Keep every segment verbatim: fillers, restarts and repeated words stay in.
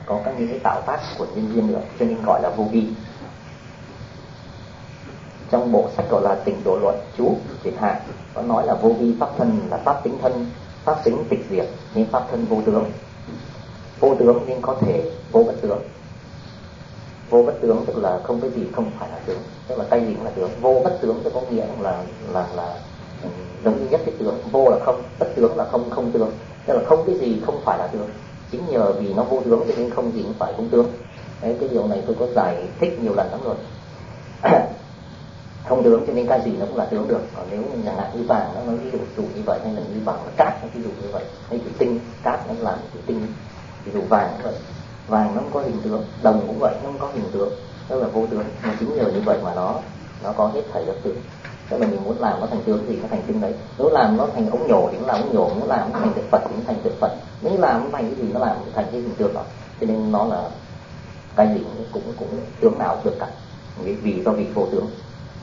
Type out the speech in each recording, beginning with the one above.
có các những cái tạo tác của nhân duyên nữa, cho nên gọi là vô vi. Trong bộ sách gọi là Tịnh Độ Luận chú Việt Hạ có nói là vô vi pháp thân là pháp tính thân, pháp tính tịch diệt, nên pháp thân vô tướng. Vô tướng nên có thể vô bất tướng. Vô bất tướng tức là không cái gì không phải là tướng, tức là cái gì cũng là tướng. Vô bất tướng thì có nghĩa là là là giống như nhất cái tướng. Vô là không, bất tướng là không không tướng, tức là không cái gì không phải là tướng. Chính nhờ vì nó vô tướng cho nên không gì cũng phải không tướng. Đấy, cái điều này tôi có giải thích nhiều lần lắm rồi. Không tướng cho nên cái gì nó cũng là tướng được. Còn nếu như chẳng hạn như vàng nó nói ví dụ dụ như vậy, hay là như bằng là cát nó ví dụ như vậy, hay thủy tinh cát nó làm thủy tinh, ví dụ vàng cũng vậy, vàng nó không có hình tướng, đồng cũng vậy, nó không có hình tướng, tức là vô tướng. Mà chính nhờ như vậy mà nó nó có hết thảy các tướng. Tức là mình muốn làm nó thành tướng gì nó thành tướng đấy. Nếu làm nó thành ống nhổ thì nó làm ống nhổ, muốn làm nó thành tượng Phật thì nó thành tượng Phật. Nếu làm nó thành cái gì nó làm thành cái hình tướng đó. Cho nên nó là cái gì cũng cũng, cũng tướng nào cũng được cả, vì do vị vô tướng.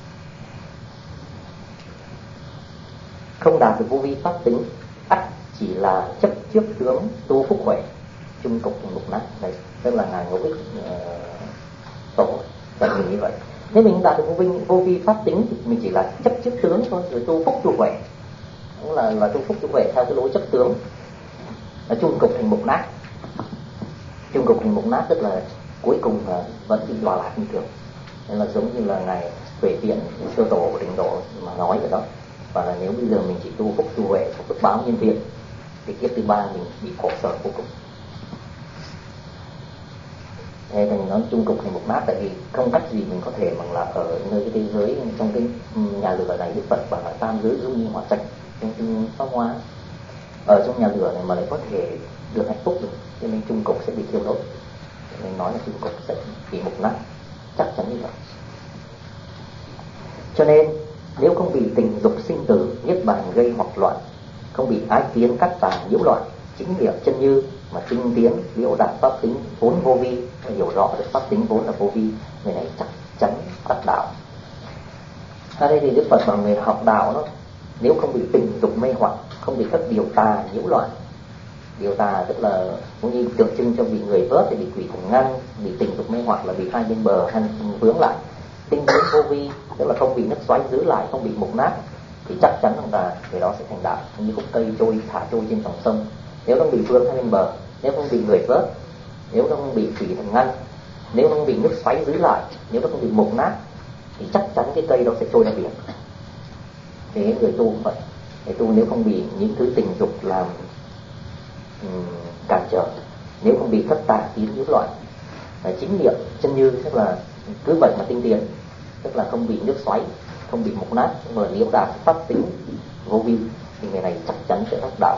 Không đạt được vô vi pháp tính ắt chỉ là chấp trước tướng tu phúc huệ chung cục mục nát. Đấy, tức là ngài Ngẫu Ích uh, tổ và nhìn như vậy. Nếu mình đạt được vô vi, vô vi pháp tính thì mình chỉ là chấp trước tướng thôi, rồi tu phúc tu huệ, cũng là là tu phúc tu huệ theo cái lối chấp tướng, là chung cục thành mục nát. Chung cục thành mục nát tức là cuối cùng uh, vẫn bị đọa lạc như thường. Nên là giống như là ngài Huệ Tiện sơ tổ của Tịnh Độ mà nói vậy đó. Và là nếu bây giờ mình chỉ tu phúc tu huệ, phúc báo nhân thiện, thì kiếp thứ ba mình bị khổ sở vô cùng. Thế thì nó chung cục thành một nát, tại vì không cách gì mình có thể bằng là ở nơi cái thế giới trong cái nhà lửa này. Đức Phật bảo là tam giới ưu nhi hỏa trạch trong kinh Pháp Hoa, ở trong nhà lửa này mà lại có thể được hạnh phúc được, cho nên chung cục sẽ bị thiêu đốt. Nên nói là chung cục sẽ bị mục nát, chắc chắn như vậy. Cho nên nếu không bị tình dục sinh tử niết bàn gây hoặc loạn, không bị ái kiến cắt tà nhiễu loạn, chính niệm chân như mà tinh tiến liễu đạt pháp tính vốn vô vi, và hiểu rõ được pháp tính vốn là vô vi, người này chắc chắn đắc đạo. Ở đây thì Đức Phật bảo người học đạo đó, nếu không bị tình dục mê hoặc, không bị các điều tà nhiễu loạn. Điều tà tức là cũng như tượng trưng cho bị người vớt thì bị quỷ cùng ngăn, bị tình dục mê hoặc là bị hai bên bờ hay vướng lại. Tinh tiến vô vi tức là không bị nước xoáy giữ lại, không bị mục nát, thì chắc chắn rằng là người đó sẽ thành đạo, như khúc cây trôi thả trôi trên dòng sông. Nếu nó bị vướng hai bên bờ, nếu không bị người vớt, nếu nó không bị quỷ thần ngăn, nếu nó không bị nước xoáy giữ lại, nếu nó không bị mục nát, thì chắc chắn cái cây đó sẽ trôi ra biển. Thế người tu cũng vậy, người tu nếu không bị những thứ tình dục làm um, cản trở, nếu không bị thất tà kiến nhiễu loạn, chính niệm chân như tức là cứ vậy mà tinh tiến, tức là không bị nước xoáy, không bị mục nát, mà liễu đạt pháp tính vô vi, thì người này chắc chắn sẽ đắc đạo.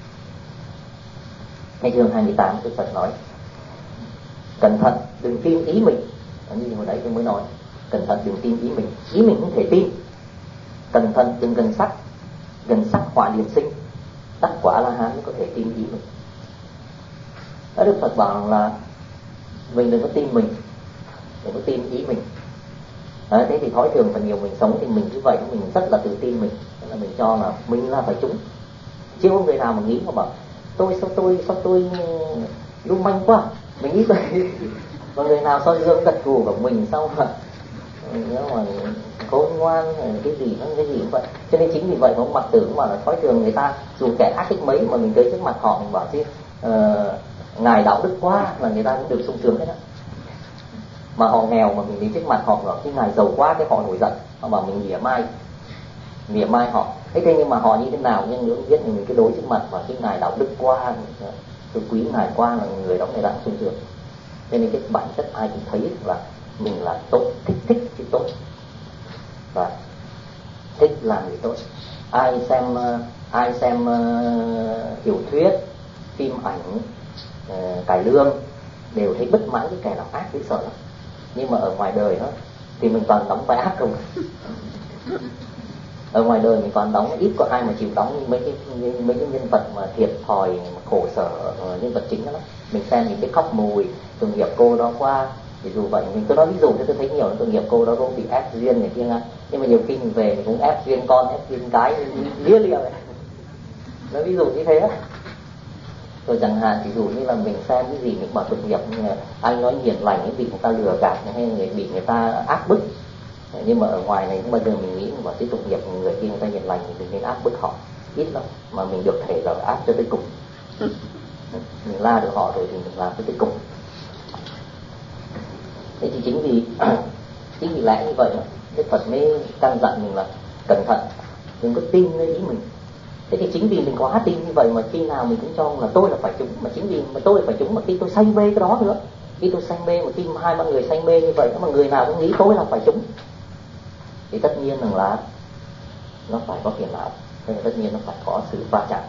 Ngay chương hai mươi tám Đức Phật nói cẩn thận đừng tin ý mình, như hồi nãy tôi mới nói, cẩn thận đừng tin ý mình, ý mình không thể tin. Cẩn thận đừng gần sắc, gần sắc hỏa liệt sinh, đắc quả La Hán mới có thể tin ý mình. Đó, Đức Phật bảo là mình đừng có tin mình, đừng có tin ý mình. Đấy, thế thì thói thường phần nhiều mình sống thì mình như vậy, mình rất là tự tin mình, tức là mình cho là mình là phải trúng. Chứ không người nào mà nghĩ mà bảo tôi sao tôi sao tôi lưu manh quá, mình nghĩ vậy. Và người nào soi gương gật gù của mình sao mà nếu mà khôn ngoan cái gì nó cái gì cũng vậy. Cho nên chính vì vậy mà ông Mặc Tử cũng bảo là thói thường người ta dù kẻ ác thích mấy mà mình tới trước mặt họ mình bảo chứ uh, ngài đạo đức quá là người ta cũng được sung sướng hết á. Mà họ nghèo mà mình đến trước mặt họ bảo cái ngài giàu quá, cái họ nổi giận, họ bảo mình mỉa mai mỉa mai họ. Thế thế nhưng mà họ như thế nào nhưng nếu biết mình cái đối trước mặt và cái ngài đạo đức quá, tôi quý ngài quá là người đó người ta sung sướng. Cho nên cái bản chất ai cũng thấy là mình là tốt, thích thích chứ tốt, và thích làm gì tốt. Ai xem ai xem uh, tiểu thuyết, phim ảnh, uh, cải lương đều thấy bất mãn cái kẻ làm ác, thấy sợ lắm. Nhưng mà ở ngoài đời đó thì mình toàn đóng vai ác không. Ở ngoài đời mình toàn đóng, ít có ai mà chịu đóng như mấy cái mấy cái nhân vật mà thiệt thòi, mà khổ sở, nhân vật chính đó. Mình xem những cái khóc mùi, tội nghiệp cô đó qua, ví dụ vậy. Mình cứ nói ví dụ cho tôi thấy nhiều, tội nghiệp cô đó cũng bị ép duyên này kia. Nhưng mà nhiều khi mình về mình cũng ép duyên con, ép duyên cái lia lia vậy. Nói ví dụ như thế á. Rồi chẳng hạn ví dụ như là mình xem cái gì mình bảo tội nghiệp, anh nói hiền lành ấy bị người ta lừa gạt hay người bị người ta áp bức, nhưng mà ở ngoài này bây giờ mình nghĩ mà cái tội nghiệp người kia người ta hiền lành thì mình nên áp bức họ ít lắm, mà mình được thể là áp cho tới cùng. Mình la được họ rồi thì mình làm cho tới cùng. Thế thì chính vì chính vì lẽ như vậy mà Đức Phật mới căn dặn mình là cẩn thận, đừng có tin nơi ý mình. Thế thì chính vì mình quá tin như vậy mà khi nào mình cũng cho là tôi là phải chúng, mà chính vì mà tôi là phải chúng mà khi tôi say mê cái đó nữa, khi tôi say mê mà khi hai ba người say mê như vậy mà người nào cũng nghĩ tôi là phải chúng, thì tất nhiên rằng là nó phải có phiền não, nên tất nhiên nó phải có sự va chạm.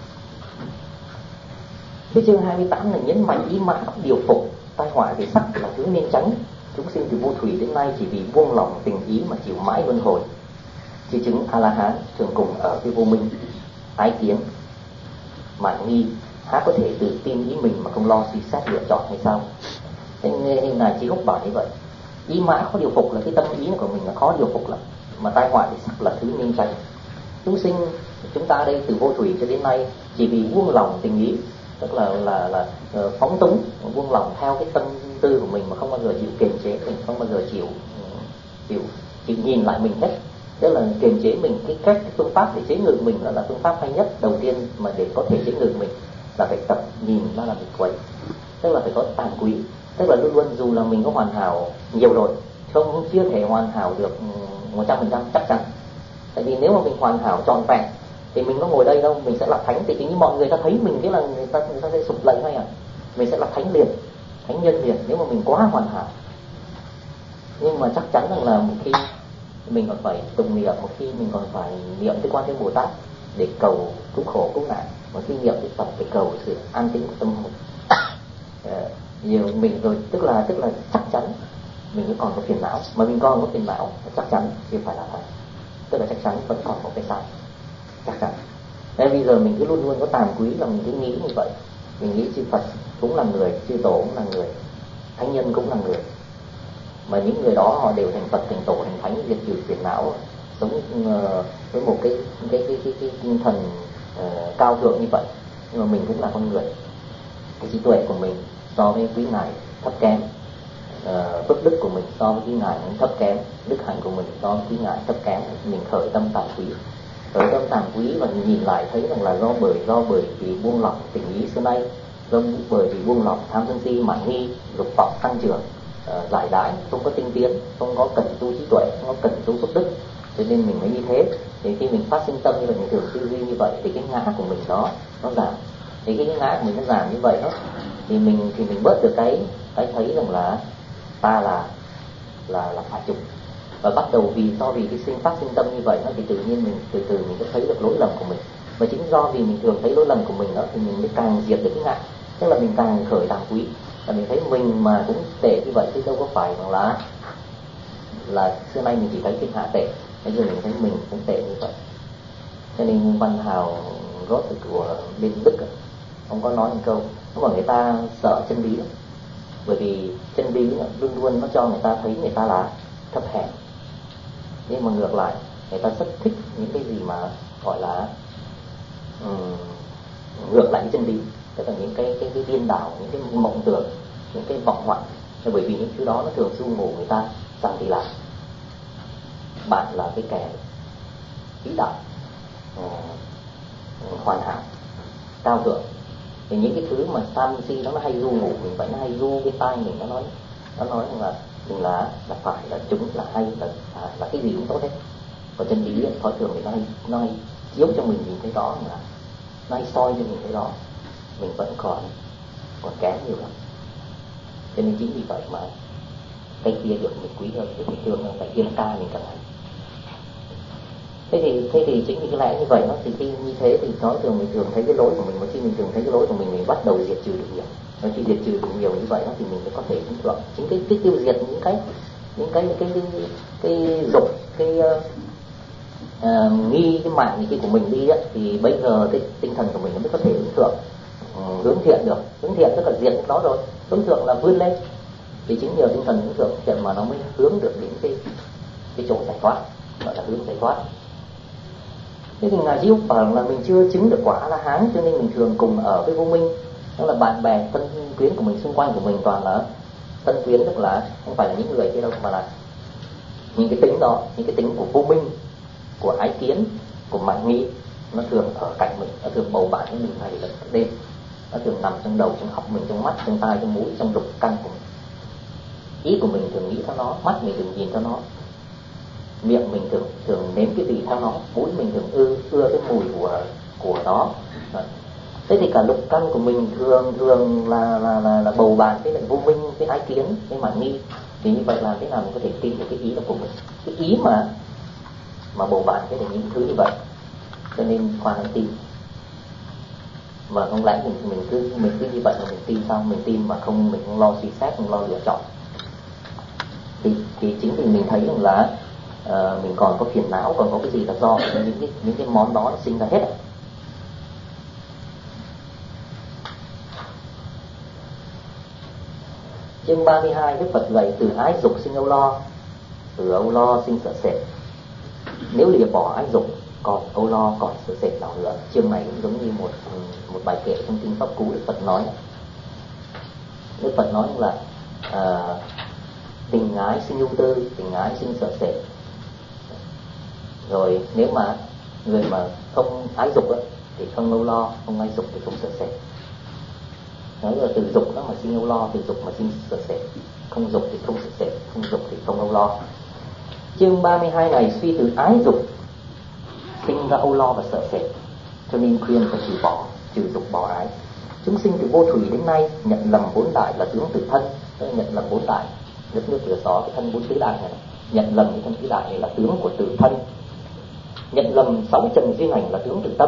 Cái chương hai mươi tám này nhấn mạnh ý mã điều phục, tai họa về sắc là thứ nên tránh. Chúng sinh từ vô thủy đến nay chỉ vì buông lỏng tình ý mà chịu mãi luân hồi. Chư chứng A La Hán thường cùng ở cái vô minh, ái kiến, mạn nghi, há có thể tự tin ý mình mà không lo suy xét lựa chọn hay sao? Thế nên là Chí Húc bảo như vậy. Ý mã khó điều phục là cái tâm ý của mình là khó điều phục lắm, mà tai họa về sắc là thứ nên tránh. Chúng sinh chúng ta đây từ vô thủy cho đến nay chỉ vì buông lỏng tình ý, tức là là là phóng túng, buông lỏng theo cái tâm tư của mình mà không bao giờ chịu kiềm chế mình, không bao giờ chịu chịu chịu nhìn lại mình hết. Tức là kiềm chế mình, cái cách cái phương pháp để chế ngự mình là, là phương pháp hay nhất. Đầu tiên mà để có thể chế ngự mình là phải tập nhìn nó là mình quấy, tức là phải có tàm quý, tức là luôn luôn dù là mình có hoàn hảo nhiều rồi, không chưa thể hoàn hảo được một trăm phần trăm chắc chắn. Tại vì nếu mà mình hoàn hảo trọn vẹn thì mình có ngồi đây đâu, mình sẽ là thánh. Thì như mọi người ta thấy mình cái là người ta người ta sẽ sụp lạy ngay à, mình sẽ là thánh liền, thánh nhân liền nếu mà mình quá hoàn hảo. Nhưng mà chắc chắn rằng là một khi mình còn phải tụng niệm, một khi mình còn phải niệm tới Quan Thế Bồ Tát để cầu cứu khổ cứu nạn, một khi niệm tới Phật để cầu sự an tĩnh của tâm hồn. Nhiều mình rồi tức là tức là chắc chắn mình vẫn còn có phiền não, mà mình còn có phiền não chắc chắn chưa phải là thật, tức là chắc chắn vẫn còn có cái sai, chắc chắn. Nên bây giờ mình cứ luôn luôn có tàm quý là mình cứ nghĩ như vậy, mình nghĩ chư Phật cũng là người, chư Tổ cũng là người, thánh nhân cũng là người, mà những người đó họ đều thành Phật, thành Tổ, thành Thánh, diệt trừ phiền não, sống uh, với một cái cái cái cái, cái tinh thần uh, cao thượng như vậy. Nhưng mà mình cũng là con người, cái trí tuệ của mình so với quý ngài thấp kém, uh, phước đức của mình so với quý ngài cũng thấp kém, đức hạnh của mình so với quý ngài thấp kém. Mình khởi tâm tàm quý, khởi tâm tàm quý và nhìn lại thấy rằng là do bởi do bởi vì buông lỏng tình ý xưa nay, do bởi vì buông lỏng tham sân si mạn nghi, dục vọng tăng trưởng, Uh, giải đãi, không có tinh tiến, không có cẩn tu trí tuệ, không có cẩn tu phước đức, cho nên mình mới như thế. Thì khi mình phát sinh tâm như vậy, mình thường tư duy như vậy, thì cái ngã của mình đó nó giảm. Thì cái ngã của mình nó giảm như vậy đó, thì mình thì mình bớt được cái cái thấy rằng là ta là là là phải chụp. Và bắt đầu vì do vì cái sinh phát sinh tâm như vậy đó, thì tự nhiên mình từ từ mình sẽ thấy được lỗi lầm của mình. Và chính do vì mình thường thấy lỗi lầm của mình đó, thì mình mới càng diệt được cái ngã, tức là mình càng khởi tàm quý. Và mình thấy mình mà cũng tệ như vậy chứ đâu có phải rằng là là xưa nay mình chỉ thấy thiên hạ tệ, bây giờ mình thấy mình cũng tệ như vậy. Cho nên Văn Hào Rốt của bên Đức ông có nói một câu, nó bảo người ta sợ chân lý lắm, bởi vì chân lý luôn luôn nó cho người ta thấy người ta là thấp hèn. Nhưng mà ngược lại người ta rất thích những cái gì mà gọi là um, ngược lại với chân lý, tức là những cái cái cái điên đảo, những cái mộng tưởng, những cái vọng hoạn. Bởi vì những thứ đó nó thường du ngủ người ta rằng thì là bạn là cái kẻ vĩ đại, uh, hoàn hảo, cao thượng. Thì những cái thứ mà tham si đó nó hay du ngủ mình, vậy nó hay du cái tai mình, nó nói nó nói rằng là mình là là phải, là chúng, là hay, là là, là cái gì cũng tốt hết. Còn chân lý thói thường thì nó hay nó hay chiếu cho mình nhìn thấy đó, là nó hay soi cho mình thấy đó, mình vẫn còn còn kém nhiều lắm. Cho nên chính vì vậy mà cái kia được mình quý hơn, cái thương hơn, cái kia nó ca mình càng hay. Thế thì thế thì chính vì cái lẽ như vậy nó thì khi như thế thì nó thường mình thường thấy cái lỗi của mình, mà khi mình thường thấy cái lỗi của mình mình bắt đầu diệt trừ được nhiều. Và khi diệt trừ được nhiều như vậy đó, thì mình mới có thể chứng thượng. Chính cái cái tiêu diệt những cái những cái cái cái cái, cái dục cái uh, uh, nghi cái mạng cái của mình đi ấy, thì bây giờ cái tinh thần của mình nó mới có thể hướng thượng, uh, hướng thiện được. Hướng thiện tức là diệt nó rồi, hướng thượng là vươn lên. Thì chính nhờ tinh thần hướng thượng thiện mà nó mới hướng được đến cái cái chỗ giải thoát, gọi là hướng giải thoát. Thế thì Ngài Di Úc bảo là mình chưa chứng được quả A-la-hán, cho nên mình thường cùng ở với vô minh. Đó là bạn bè thân quyến của mình, xung quanh của mình toàn là thân quyến, tức là không phải là những người kia đâu, mà là những cái tính đó, những cái tính của vô minh, của ái kiến, của mạn nghi, nó thường ở cạnh mình, nó thường bầu bạn với mình ngày lẫn đêm. Nó thường nằm trong đầu, trong óc mình, trong mắt, trong tai, trong mũi, trong lục căn của mình. Ý của mình thường nghĩ theo nó, mắt mình thường nhìn theo nó, miệng mình thường thường nếm cái vị theo nó, mũi mình thường ưa ưa cái mùi của của nó. Thế thì cả lục căn của mình thường thường là là là, là bầu bạn với lại vô minh, với ái kiến, với mạn nghi. Thì như vậy làm thế nào mình có thể tin được cái ý đó của mình, cái ý mà mà bầu bạn với lại những thứ như vậy. Cho nên khoan hãy tin. Mà không lẽ mình mình cứ mình cứ như vậy mà mình tin sao? Mình tin mà không, mình không lo suy xét, không lo lựa chọn. Thì, thì chính vì mình thấy rằng là uh, mình còn có phiền não, còn có cái gì là do những cái những cái món đó nó sinh ra hết. Chương ba mươi hai, Đức Phật dạy từ ái dục sinh âu lo, từ âu lo sinh sợ sệt. Nếu lìa bỏ ái dục, còn âu lo, còn sợ sệt nào nữa. Chương này cũng giống như một một bài kệ trong kinh Pháp Cú. Đức Phật nói, Đức Phật nói là uh, tình ái sinh ưu tư, tình ái sinh sợ sệt. Rồi nếu mà người mà không ái dục ấy, thì không âu lo, không ái dục thì không sợ sệt. Nói là từ dục đó mà sinh âu lo, từ dục mà sinh sợ sệt. Không dục thì không sợ sệt, không dục thì không âu lo. Chương ba mươi hai này suy từ ái dục sinh ra âu lo và sợ sệt, cho nên khuyên phải trừ bỏ, trừ dục bỏ ái. Chúng sinh từ vô thủy đến nay nhận lầm bốn đại là tướng tự thân, nhận lầm bốn đại, đất nước lửa gió, cái thân bốn tứ đại này, nhận lầm cái thân tứ đại này là tướng của tự thân, nhận lầm sáu trần duyên hành là tướng tự tâm.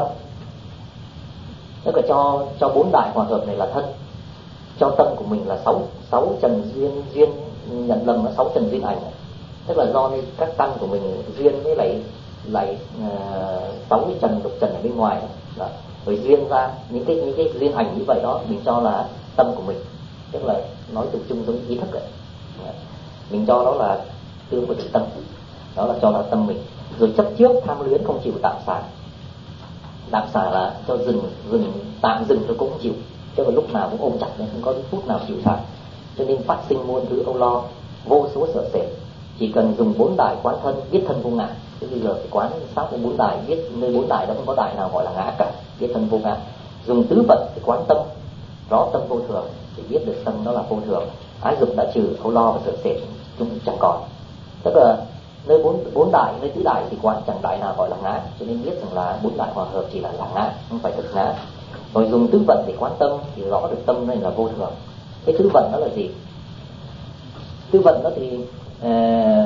Tức là cho cho bốn đại hòa hợp này là thân, cho tâm của mình là sáu sáu trần duyên duyên nhận lầm là sáu trần duyên hành. Tức là do các căn của mình duyên với lại lại sáu uh, cái trần lục trần ở bên ngoài đó. Rồi duyên ra những cái những cái duyên hành như vậy đó, mình cho là tâm của mình. Tức là nói từ chung giống ý thức vậy. Mình cho đó là tướng của tự tâm, đó là cho là tâm mình. Rồi chấp trước tham luyến không chịu tạm xả. Tạm xả là cho dừng dừng tạm dừng tôi cũng không chịu, chứ mà lúc nào cũng ôm chặt nên không có cái phút nào chịu xả. Cho nên phát sinh muôn thứ âu lo, vô số sợ sệt. Chỉ cần dùng bốn đại quán thân, biết thân vô ngã. Thế bây giờ phải quán sát với bốn đại, biết nơi bốn đại đó không có đại nào gọi là ngã cả, biết thân vô ngã. Dùng tứ vận để quán tâm, rõ tâm vô thường, thì biết được tâm đó là vô thường. Ái dục đã trừ, âu lo và sợ sệt chúng chẳng còn. Tức là nơi bốn bốn đại, nơi tứ đại thì quán chẳng đại nào gọi là ngã, cho nên biết rằng là bốn đại hòa hợp chỉ là là ngã, không phải thực ngã. Rồi dùng tứ vận để quán tâm thì rõ được tâm này là vô thường. Cái tứ vận đó là gì? Tứ vận đó thì À,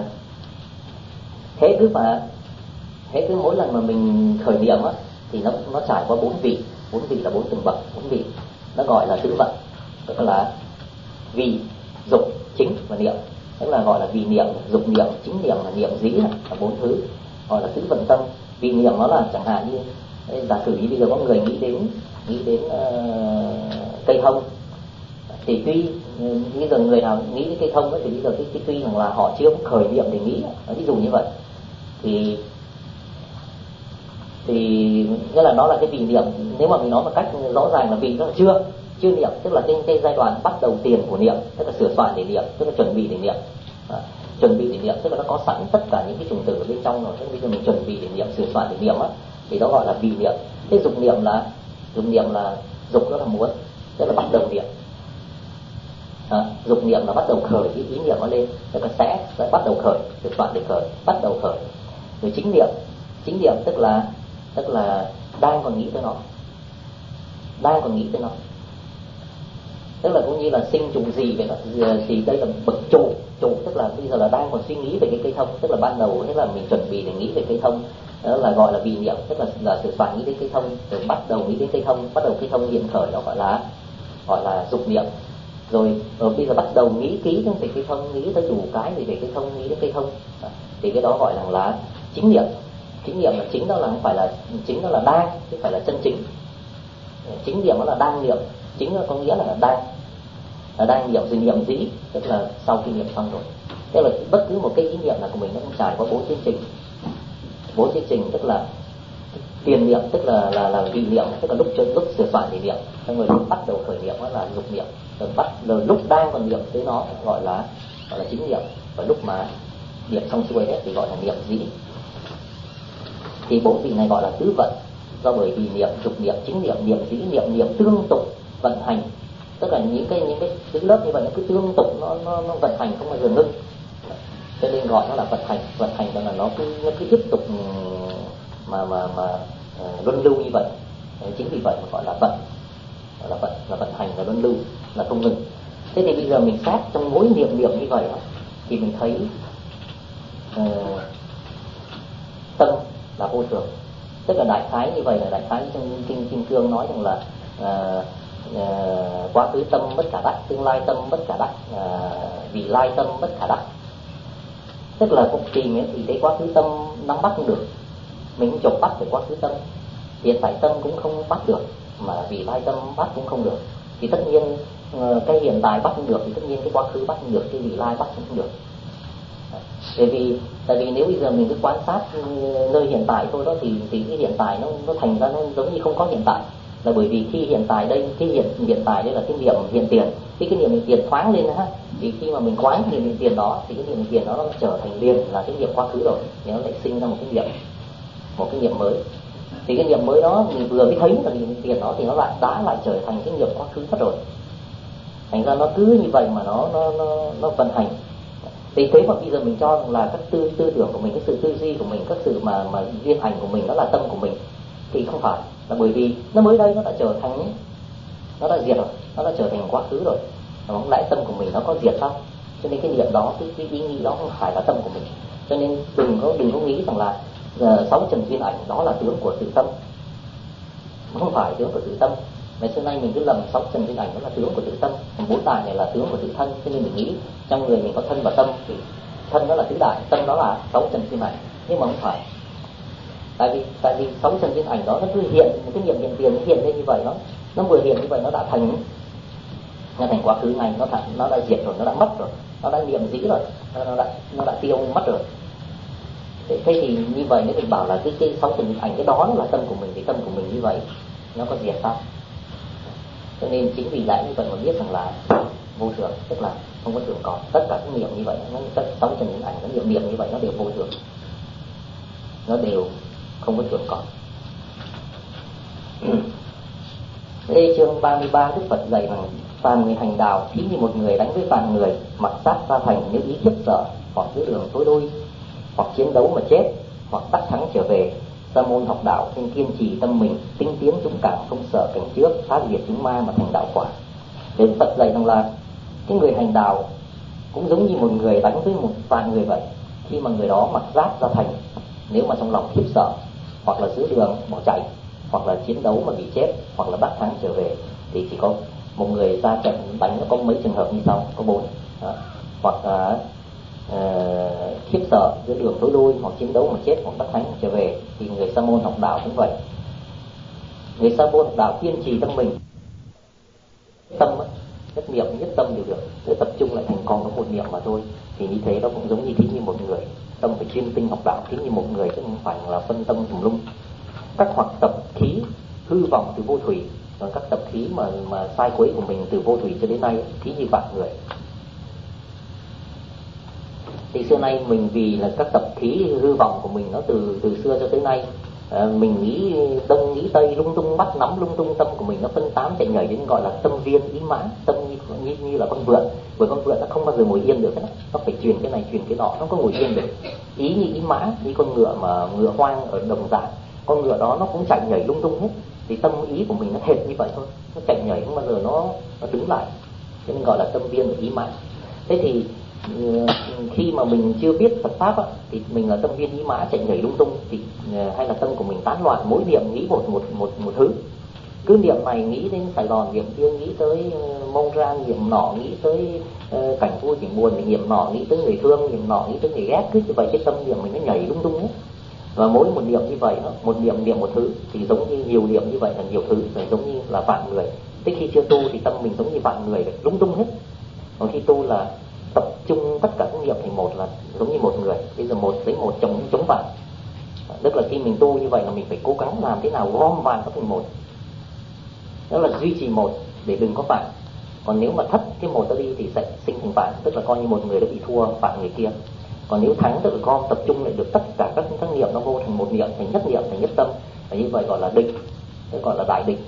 thế cứ mà thế cứ mỗi lần mà mình khởi niệm á thì nó nó trải qua bốn vị, bốn vị là bốn từng bậc, bốn vị nó gọi là tứ vận. Tức là vị, dục, chính và niệm. Tức là gọi là vị niệm, dục niệm, chính niệm và niệm dĩ là bốn thứ gọi là tứ vận tâm. Vị niệm nó là chẳng hạn như giả sử như bây giờ có người nghĩ đến nghĩ đến uh, cây thông, thì tuy bây giờ người nào nghĩ đến cây thông ấy, thì bây giờ cái, cái tuy rằng là họ chưa có khởi niệm để nghĩ, ví dụ như vậy, thì thì nghĩa là nó là cái vị niệm. Nếu mà mình nói một cách rõ ràng là vị nó là chưa chưa niệm, tức là cái, cái giai đoạn bắt đầu tiền của niệm, tức là sửa soạn để niệm, tức là chuẩn bị để niệm. À, chuẩn bị để niệm tức là nó có sẵn tất cả những cái chủng tử ở bên trong rồi, thế bây giờ mình chuẩn bị để niệm, sửa soạn để niệm á, thì đó gọi là vị niệm. Thế dục niệm là dục niệm là dục đó là muốn, tức là bắt đầu niệm. À, dục niệm là bắt đầu khởi cái ý niệm nó lên, tức là sẽ, sẽ bắt đầu khởi, sửa soạn để khởi, bắt đầu khởi. Rồi chính niệm, chính niệm tức là tức là đang còn nghĩ tới nó, đang còn nghĩ tới nó, tức là cũng như là sinh trùng gì vậy đó. Thì đây là bậc chủ, chủ tức là bây giờ là đang còn suy nghĩ về cái cây thông, tức là ban đầu thế là mình chuẩn bị để nghĩ về cây thông, đó là gọi là vị niệm, tức là là sửa soạn nghĩ đến cây thông, rồi bắt đầu nghĩ đến cây thông, bắt đầu cây thông hiện khởi, đó gọi là gọi là dục niệm. Rồi, rồi bây giờ bắt đầu nghĩ kỹ đến về cây thông, nghĩ tới đủ cái gì về cây thông, nghĩ đến cây thông, thì cái đó gọi là là chính niệm. Chính niệm là chính, đó là không phải là chính, đó là đang, chứ không phải là chân chính. Chính niệm đó là đang niệm, chính là có nghĩa là đang, là đang niệm. Rồi niệm dĩ tức là sau khi niệm xong rồi, tức là bất cứ một cái ý niệm nào của mình nó cũng trải qua bốn tiến trình. Bốn tiến trình tức là Tiền niệm tức là là là vị niệm, tức là lúc lúc sửa soạn thì niệm, xong rồi lúc bắt đầu khởi niệm đó là dục niệm, rồi bắt rồi lúc đang còn niệm tới nó gọi là gọi là chính niệm, và lúc mà niệm xong xuôi hết thì gọi là niệm dĩ. Thì bốn vị này gọi là tứ vận, do bởi vì niệm, dục niệm, chính niệm, niệm dĩ, niệm niệm tương tục vận hành, tức là những cái những cái cái lớp như vậy nó cứ tương tục, nó nó, nó vận hành không bao giờ ngưng, cho nên gọi nó là vận hành. Vận hành tức là nó cứ nó cứ tiếp tục mà mà mà uh, luân lưu như vậy. Chính vì vậy mà gọi là vận, gọi là vận là vận hành, là luân lưu, là không ngừng. Thế thì bây giờ mình xét trong mỗi niệm niệm như vậy thì mình thấy uh, tâm là vô thường, tức là đại khái như vậy, là đại khái trong kinh Kim Cương nói rằng là uh, uh, quá khứ tâm bất khả đắc, tương lai tâm bất khả đắc, uh, vị lai tâm bất khả đắc. Tức là cuộc tìm ấy, thì cái quá khứ tâm nắm bắt không được, mình cũng chộp bắt được quá khứ tâm, hiện tại tâm cũng không bắt được, mà vị lai tâm bắt cũng không được. Thì tất nhiên cái hiện tại bắt không được thì tất nhiên cái quá khứ bắt không được, cái vị lai bắt cũng không được. Bởi vì tại vì nếu bây giờ mình cứ quan sát nơi hiện tại thôi đó thì thì cái hiện tại nó nó thành ra nó giống như không có hiện tại, là bởi vì khi hiện tại đây, cái hiện hiện tại đây là cái niệm hiện tiền, cái cái niệm hiện tiền thoáng lên ha, thì khi mà mình quán cái niệm hiện tiền đó thì cái niệm hiện tiền đó nó trở thành liền là cái niệm quá khứ rồi, thì nó lại sinh ra một cái niệm một cái niệm mới. Thì cái niệm mới đó mình vừa mới thấy là niệm hiện tiền đó thì nó lại đã lại trở thành cái niệm quá khứ mất rồi. Thành ra nó cứ như vậy mà nó nó nó nó vận hành. Vì thế mà bây giờ mình cho rằng là các tư tư tưởng của mình, cái sự tư duy của mình, các sự mà mà duyên hành của mình đó là tâm của mình, thì không phải, là bởi vì nó mới đây nó đã trở thành, nó đã diệt rồi, nó đã trở thành quá khứ rồi. Mà không lẽ tâm của mình nó có diệt sao? Cho nên cái niệm đó, cái, cái ý nghĩ đó không phải là tâm của mình. Cho nên đừng có đừng có nghĩ rằng là uh, sáu trần duyên ảnh đó là tướng của tự tâm, không phải tướng của tự tâm. Ngày xưa nay mình cứ lầm sáu trần duyên ảnh đó là tướng của tự tâm, còn bốn đại này là tướng của tự thân. Cho nên mình nghĩ trong người mình có thân và tâm, thì thân đó là tứ đại, tâm đó là sáu trần duyên ảnh, nhưng mà không phải. Tại vì tại vì sáu trần duyên ảnh đó nó cứ hiện một cái niệm hiện tiền, nó hiện lên như vậy, nó nó vừa hiện như vậy nó đã thành nó thành quá khứ ngay, nó đã, nó đã diệt rồi, nó đã mất rồi, nó đã niệm dĩ rồi, nó đã nó đã tiêu mất rồi. Thế, thế thì như vậy nếu mình bảo là cái cái sáu trần duyên ảnh cái đó là tâm của mình, thì tâm của mình như vậy nó có diệt sao? Cho nên chính vì lẽ như vậy mà biết rằng là vô thường, tức là không có thường còn. Tất cả các niệm như vậy, nó tất sáu trần duyên ảnh, nó niệm niệm như vậy nó đều vô thường, nó đều không có thường còn. Đây chương ba mươi ba, Đức Phật dạy rằng phàm người hành đạo thí như một người đánh với vạn người, mặc sát ra thành, nếu ý khiếp sợ hoặc giữa đường thối lui, hoặc chiến đấu mà chết, hoặc đắc thắng trở về. Sa môn học đạo nên kiên trì tâm mình, tinh tiến dũng cảm, không sợ cảnh trước, phá diệt chúng ma mà thành đạo quả. Đức Phật dạy rằng là cái người hành đạo cũng giống như một người đánh với một vạn người vậy. Khi mà người đó mặc giáp ra thành, nếu mà trong lòng khiếp sợ, hoặc là giữa đường bỏ chạy, hoặc là chiến đấu mà bị chết, hoặc là đắc thắng trở về, thì chỉ có một người ra trận đánh. Nó có mấy trường hợp như sau, có bốn. Đó. Hoặc là uh, khiếp sợ, giữa đường thối lui, hoặc chiến đấu mà chết, hoặc đắc thắng trở về. Thì người sa môn học đạo cũng vậy. Người sa môn học đạo kiên trì tâm mình, tâm ấy, nhất niệm nhất tâm đều được, để tập trung lại thành còn có một niệm mà thôi. Thì như thế nó cũng giống như thí như một người tâm phải chuyên tinh học đạo, thí như một người chứ không phải là phân tâm tùm lum. Các hoặc tập khí hư vọng từ vô thủy, và các tập khí mà mà sai quấy của mình từ vô thủy cho đến nay, thí như vạn người. Thì xưa nay mình vì là các tập khí hư vọng của mình nó từ từ xưa cho tới nay, à, mình nghĩ đông nghĩ tây, lung tung bắt nắm lung tung, tâm của mình nó phân tán chạy nhảy đến gọi là tâm viên ý mã. Tâm như, như, như là con vượn, bởi con vượn nó không bao giờ ngồi yên được hết, nó phải truyền cái này truyền cái nọ, nó có ngồi yên được. Ý như ý mã, như con ngựa mà ngựa hoang ở đồng dạng, con ngựa đó nó cũng chạy nhảy lung tung hết. Thì tâm ý của mình nó hệt như vậy thôi, nó chạy nhảy không bao giờ nó nó đứng lại, cho nên gọi là tâm viên ý mã. Thế thì khi mà mình chưa biết Phật pháp á, thì mình là tâm viên ý mã chạy nhảy lung tung, thì hay là tâm của mình tán loạn, mỗi niệm nghĩ một một một một thứ. Cứ niệm này nghĩ đến Sài Gòn, niệm kia nghĩ tới Mông Rang, niệm nọ nghĩ tới uh, cảnh vui cảnh buồn, niệm nọ nghĩ tới người thương, niệm nọ nghĩ tới người ghét. Cứ như vậy cái tâm niệm mình nó nhảy lung tung hết. Và mỗi một niệm như vậy đó, một niệm niệm một thứ, thì giống như nhiều niệm như vậy là nhiều thứ, rồi giống như là vạn người. Thế khi chưa tu thì tâm mình giống như vạn người lung tung hết. Còn khi tu là tập trung tất cả các niệm thành một, là giống như một người. Bây giờ một với một chống chống vạn. Tức là khi mình tu như vậy là mình phải cố gắng làm thế nào gom vạn nó thành một, đó là duy trì một để đừng có vạn. Còn nếu mà thất cái một đó đi thì sẽ sinh thành vạn, tức là coi như một người đã bị thua vạn người kia. Còn nếu thắng tức là gom tập trung lại được tất cả các các niệm nó vô thành một niệm, thành nhất niệm, thành nhất tâm, và như vậy gọi là định, thế gọi là đại định.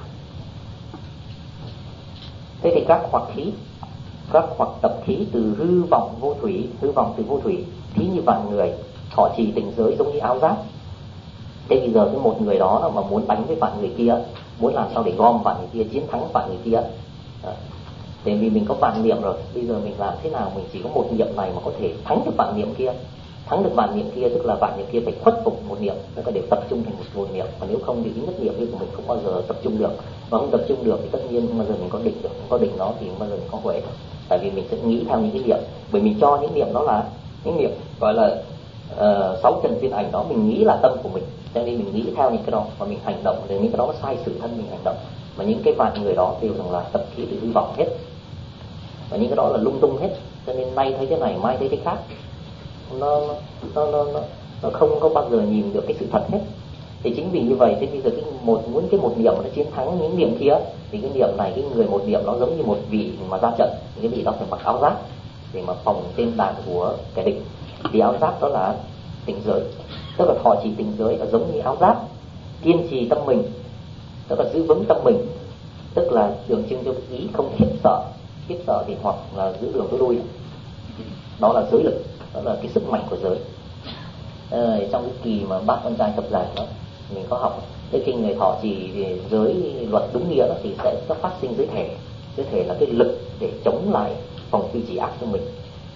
Thế thì các hoặc khí, các hoặc tập khí từ hư vọng vô thủy, hư vọng từ vô thủy, thí như vạn người thọ trì tình giới giống như áo giáp. Thế bây giờ cái một người đó mà muốn đánh với vạn người kia, muốn làm sao để gom vạn người kia, chiến thắng vạn người kia, để vì mình có vạn niệm rồi, bây giờ mình làm thế nào mình chỉ có một niệm này mà có thể thắng được vạn niệm kia. Thắng được vạn niệm kia tức là vạn niệm kia phải khuất phục một niệm, nó có để tập trung thành một, một niệm. Còn nếu không thì cái nhất niệm kia của mình không bao giờ tập trung được, mà không tập trung được thì tất nhiên không bao giờ mình có định được, không có định nó thì không bao giờ mình có huệ. Tại vì mình sẽ nghĩ theo những cái niệm, bởi mình cho những niệm đó là những niệm gọi là uh, sáu trần phiên ảnh đó, mình nghĩ là tâm của mình, cho nên mình nghĩ theo những cái đó và mình hành động, thì những cái đó nó sai sự thân mình hành động. Mà những cái vạn người đó đều rằng là tập khí từ hư vọng hết, và những cái đó là lung tung hết, cho nên nay thấy cái này mai thấy cái khác, nó nó nó nó nó không có bao giờ nhìn được cái sự thật hết. Thì chính vì như vậy thế bây giờ cái một muốn cái một niệm nó chiến thắng những niệm kia, thì cái niệm này, cái người một niệm nó giống như một vị mà ra trận, cái vị đó phải mặc áo giáp để mà phòng tên đàn của kẻ địch. Thì áo giáp đó là tình giới, tức là thọ trì tình giới là giống như áo giáp, kiên trì tâm mình, tức là giữ vững tâm mình, tức là tượng trưng cho ý không khiếp sợ. Khiếp sợ thì hoặc là giữ đường tối lui, đó là giới lực, đó là cái sức mạnh của giới. À, trong cái kỳ mà bác con trai tập giải đó mình có học cái kinh người thọ trì về giới luật đúng nghĩa đó, thì sẽ có phát sinh giới thể. Giới thể là cái lực để chống lại phòng quy chỉ ác cho mình.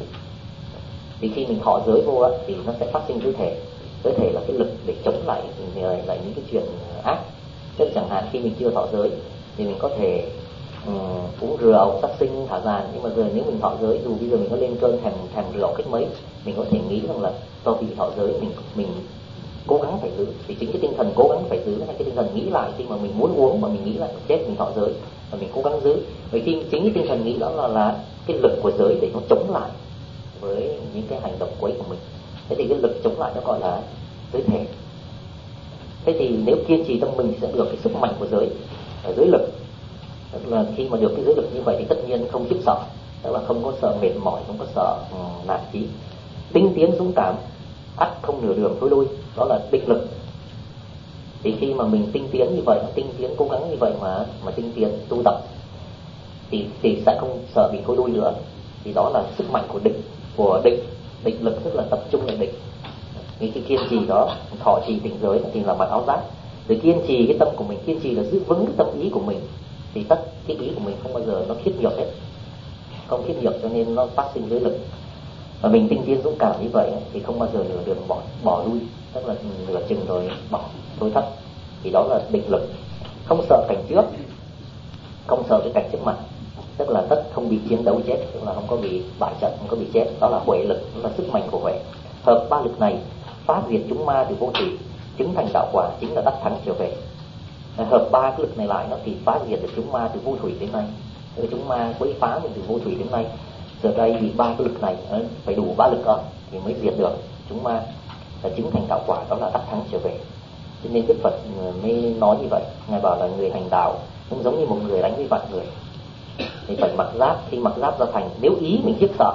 Thì khi mình thọ giới vô á, thì nó sẽ phát sinh giới thể. Giới thể là cái lực để chống lại lại những cái chuyện ác. Tức chẳng hạn khi mình chưa thọ giới thì mình có thể um, uống rượu, sát sinh, thả dàn. Nhưng mà giờ nếu mình thọ giới, dù bây giờ mình có lên cơn thèm thèm rượu cách mấy, mình có thể nghĩ rằng là do vì thọ giới mình mình cố gắng phải giữ. Thì chính cái tinh thần cố gắng phải giữ hay cái tinh thần nghĩ lại khi mà mình muốn uống mà mình nghĩ lại chết mình thọ giới và mình cố gắng giữ. Vậy khi chính cái tinh thần nghĩ đó là là cái lực của giới để nó chống lại với những cái hành động quấy của mình. Thế thì cái lực chống lại nó gọi là giới thể. Thế thì nếu kiên trì tâm mình sẽ được cái sức mạnh của giới, giới lực. Tức là khi mà được cái giới lực như vậy thì tất nhiên không khiếp sợ, tức là không có sợ mệt mỏi, không có sợ um, nản chí. Tinh tiến dũng cảm, ắt không nửa đường thối lui, đó là định lực. Thì khi mà mình tinh tiến như vậy, tinh tiến cố gắng như vậy mà mà tinh tiến tu tập thì thì sẽ không sợ bị thối lui nữa. Thì đó là sức mạnh của định, của định, định lực tức là tập trung lại định. Thì cái kiên trì đó, thọ trì tình giới thì là mặc áo giáp. Rồi kiên trì cái tâm của mình, kiên trì là giữ vững cái tâm ý của mình, thì tất cái ý của mình không bao giờ nó khiếp nhược hết, không khiếp nhược cho nên nó phát sinh giới lực. Và mình tinh tiến dũng cảm như vậy thì không bao giờ nửa đường bỏ bỏ lui, tức là nửa chừng rồi bỏ thôi thất. Thì đó là định lực. Không sợ cảnh trước, không sợ cái cảnh trước mặt, tức là tất không bị chiến đấu chết, tức là không có bị bại trận, không có bị chết. Đó là huệ lực, đó là sức mạnh của huệ. Hợp ba lực này phá diệt chúng ma từ vô thủy, chứng thành đạo quả, chính là đắc thắng trở về. Hợp ba cái lực này lại nó thì phá diệt được chúng ma từ vô thủy đến nay. Tức là chúng ma quấy phá mình từ vô thủy đến nay. Giờ đây vì ba cái lực này phải đủ ba lực ở thì mới diệt được chúng ma, là chứng thành đạo quả, đó là đắc thắng trở về. Cho nên Đức Phật mới nói như vậy. Ngài bảo là người hành đạo cũng giống như một người đánh với vạn người, thì phải mặc giáp. Khi mặc giáp ra thành, nếu ý mình khiếp sợ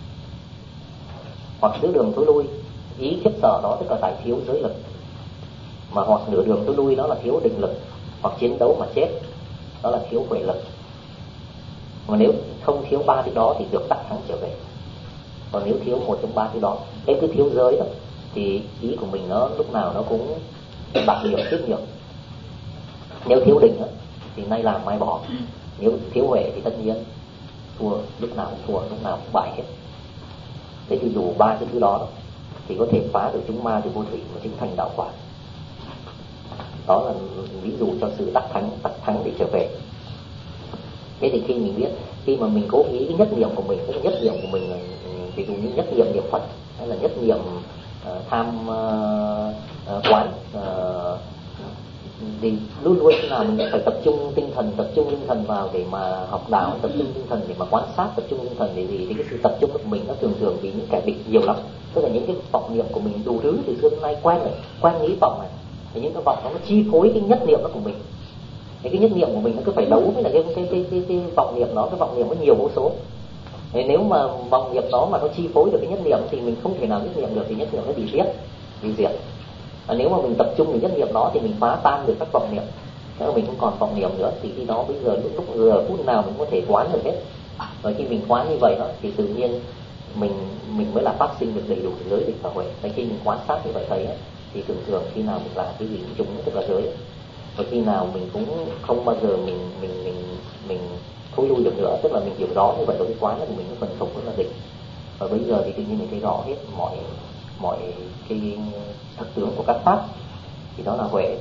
hoặc giữ đường thối lui, ý khiếp sợ đó tức là tại thiếu giới lực, mà hoặc nửa đường thối lui đó là thiếu định lực, hoặc chiến đấu mà chết đó là thiếu huệ lực. Mà nếu không thiếu ba cái đó thì được đắc thắng trở về. Còn nếu thiếu một trong ba cái đó, nếu cứ thiếu giới đó thì ý của mình nó lúc nào nó cũng bạc liều tiếp nhược. Nếu thiếu định đó, thì nay làm mai bỏ. Nếu thiếu huệ thì tất nhiên thua, lúc nào cũng thua, lúc nào cũng bại hết. Thế thì đủ ba cái thứ đó thì có thể phá được chúng ma từ vô thủy và chứng thành đạo quả. Đó là ví dụ cho sự đắc thắng, đắc thắng để trở về. Thế thì khi mình biết, khi mà mình cố ý cái nhất niệm của mình, cái nhất niệm của mình là ví dụ như nhất niệm niệm Phật, hay là nhất niệm uh, tham uh, uh, quán, uh, thì luôn luôn khi nào mình phải tập trung tinh thần, tập trung tinh thần vào để mà học đạo, tập trung tinh thần để mà quan sát, tập trung tinh thần để gì? Thì cái sự tập trung của mình nó thường thường bị những kẻ địch nhiều lắm, tức là những cái vọng vọng niệm của mình đủ thứ từ xưa đến nay quen rồi, quen nghĩ vọng này, thì những cái vọng đó nó chi phối cái nhất niệm đó của mình. Thì cái nhất niệm của mình nó cứ phải đấu với là cái cái cái cái, cái vọng niệm đó, cái vọng niệm có nhiều vô số. Thì nếu mà vọng niệm đó mà nó chi phối được cái nhất niệm thì mình không thể nào nhất niệm được, thì nhất niệm nó bị diệt, bị diệt. Và nếu mà mình tập trung vào nhất niệm đó thì mình phá tan được các vọng niệm. Nếu mà mình không còn vọng niệm nữa thì khi đó bây giờ lúc lúc giờ phút nào mình có thể quán được hết. Và khi mình quán như vậy đó thì tự nhiên mình mình mới là phát sinh được đầy đủ giới định và huệ. Và khi mình quan sát như vậy thấy ấy, thì thường thường khi nào mình làm cái gì cũng chúng tức là giới ấy. Và khi nào mình cũng không bao giờ mình mình mình mình thối lui được nữa, tức là mình hiểu rõ như vậy rồi, cái quán của mình nó phần thục rất là định. Và bây giờ thì tự nhiên mình thấy rõ hết mọi mọi cái thực tướng của các pháp, thì đó là huệ.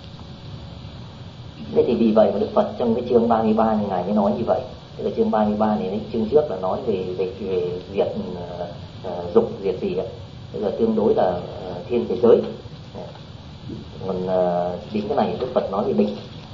Thế thì vì vậy mà Đức Phật trong cái chương ba mươi ba này ngài mới nói như vậy. Tức là chương ba mươi ba này, chương trước là nói về về, về diệt uh, dục, diệt gì ạ? Tức là tương đối là uh, thiên thế giới. Còn uh, đến cái này Đức Phật nói về định.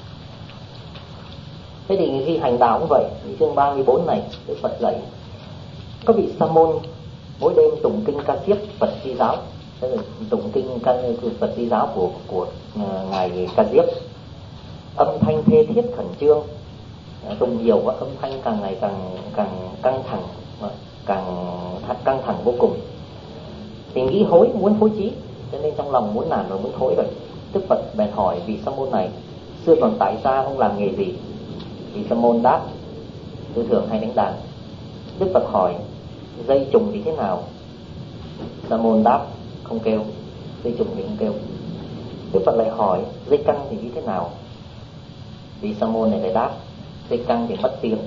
Thế thì khi hành đạo cũng vậy. Chương ba mươi bốn này Đức Phật dạy các vị sa môn mỗi đêm tụng kinh ca diếp Phật Di Giáo. Tức là tụng kinh ca Phật Di Giáo của của uh, ngài Ca Diếp, âm thanh thê thiết khẩn trương, tụng nhiều và âm thanh càng ngày càng càng căng thẳng, càng căng thẳng vô cùng. Thì nghĩ hối, muốn hối chí, cho nên trong lòng muốn làm rồi, muốn thối rồi. Đức Phật bèn hỏi vị sa môn này: xưa còn tại sao ông làm nghề gì? Vị sa môn đáp: tôi thường hay đánh đàn. Đức Phật hỏi: dây trùng thì thế nào? Sa môn đáp: không kêu. Dây trùng thì không kêu. Đức Phật lại hỏi: dây căng thì như thế nào? Vị sa môn này lại đáp: dây căng thì mất tiếng.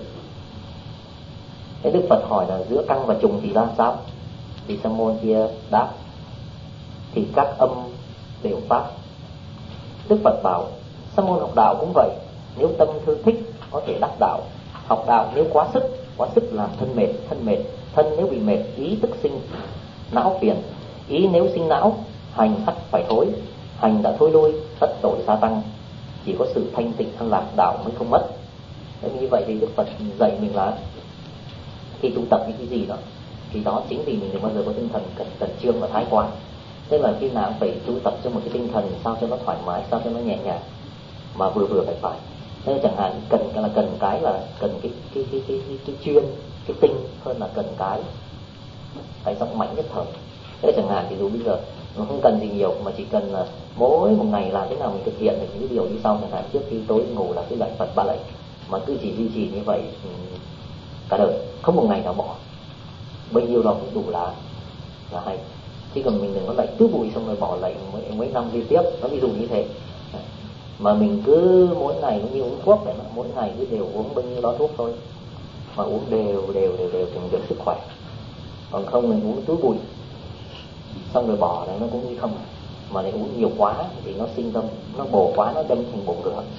Thế Đức Phật hỏi là giữa căng và trùng thì ra sao? Vị sa môn kia đáp: thì các âm đều pháp. Đức Phật bảo: sa môn học đạo cũng vậy, nếu tâm thư thích có thể đắc đạo. Học đạo nếu quá sức, quá sức làm thân mệt, thân mệt, thân nếu bị mệt, ý tức sinh não phiền, ý nếu sinh não, hành ắt phải thối, hành đã thối lui, tất tội gia tăng. Chỉ có sự thanh tịnh an lạc đạo mới không mất. Thế như vậy thì Đức Phật dạy mình là khi tu tập những cái gì đó thì đó chính vì mình đừng bao giờ có tinh thần cẩn cẩn trương và thái quá. Tức là khi nào phải tu tập cho một cái tinh thần sao cho nó thoải mái, sao cho nó nhẹ nhàng, mà vừa vừa phải phải. Thế chẳng hạn cần là cần cái là cần cái cái cái cái cái, cái chuyên, cái tinh hơn là cần cái cái giọng mạnh nhất thời. Thế chẳng hạn thì dù bây giờ nó không cần gì nhiều, mà chỉ cần là mỗi một ngày làm thế nào mình thực hiện được những cái điều như sau. Chẳng hạn trước khi tối ngủ là cái lạy Phật ba lạy, mà cứ chỉ duy trì như vậy cả đời, không một ngày nào bỏ, bấy nhiêu đó cũng đủ là là hay. Chứ còn mình đừng có lạy cứ bụi xong rồi bỏ lạy mấy, mấy năm liên tiếp, nó ví dụ như thế. Mà mình cứ mỗi ngày cũng như uống thuốc vậy, mỗi ngày cứ đều uống bao nhiêu đó thuốc thôi, mà uống đều đều đều đều thì mình được sức khỏe. Còn không mình uống túi bụi xong rồi bỏ này nó cũng như không. Mà lại uống nhiều quá thì nó sinh tâm, nó bổ quá nó đâm thành bụng rửa.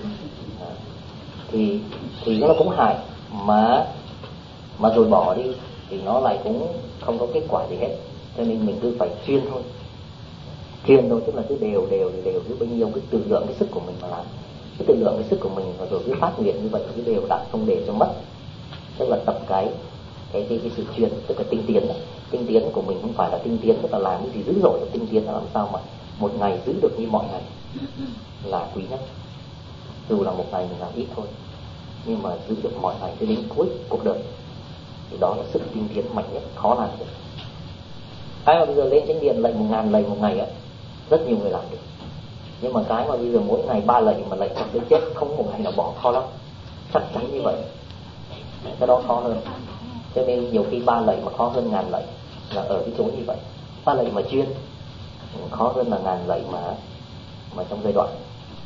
thì thì nó cũng hại, mà mà rồi bỏ đi thì nó lại cũng không có kết quả gì hết. Cho nên mình cứ phải chuyên thôi, chuyên thôi, tức là cứ đều đều đều cứ bao nhiêu cái tự lượng cái sức của mình mà làm, cái tự lượng cái sức của mình, và rồi cứ phát nguyện như vậy, cứ đều đặn, không để cho mất. Tức là tập cái cái cái, cái sự chuyên, tức là tinh tiến. Tinh tiến của mình không phải là tinh tiến tức là làm cái gì dữ dội, tinh tiến là làm sao mà một ngày giữ được như mọi ngày là quý nhất. Dù là một ngày mình làm ít thôi, nhưng mà giữ được mọi ngày tới đến cuối cuộc đời thì đó là sức tinh tiến mạnh nhất, khó làm được. Cái mà bây giờ lên chánh điện lạy một ngàn lạy một ngày á, rất nhiều người làm được. Nhưng mà cái mà bây giờ mỗi ngày ba lạy mà lạy Phật tới chết, không một ngày nào bỏ, khó lắm. Chắc chắn như vậy, cái đó khó hơn. Cho nên nhiều khi ba lạy mà khó hơn ngàn lạy là ở cái chỗ như vậy. Ba lạy mà chuyên khó hơn là ngàn lạy mà mà trong giai đoạn.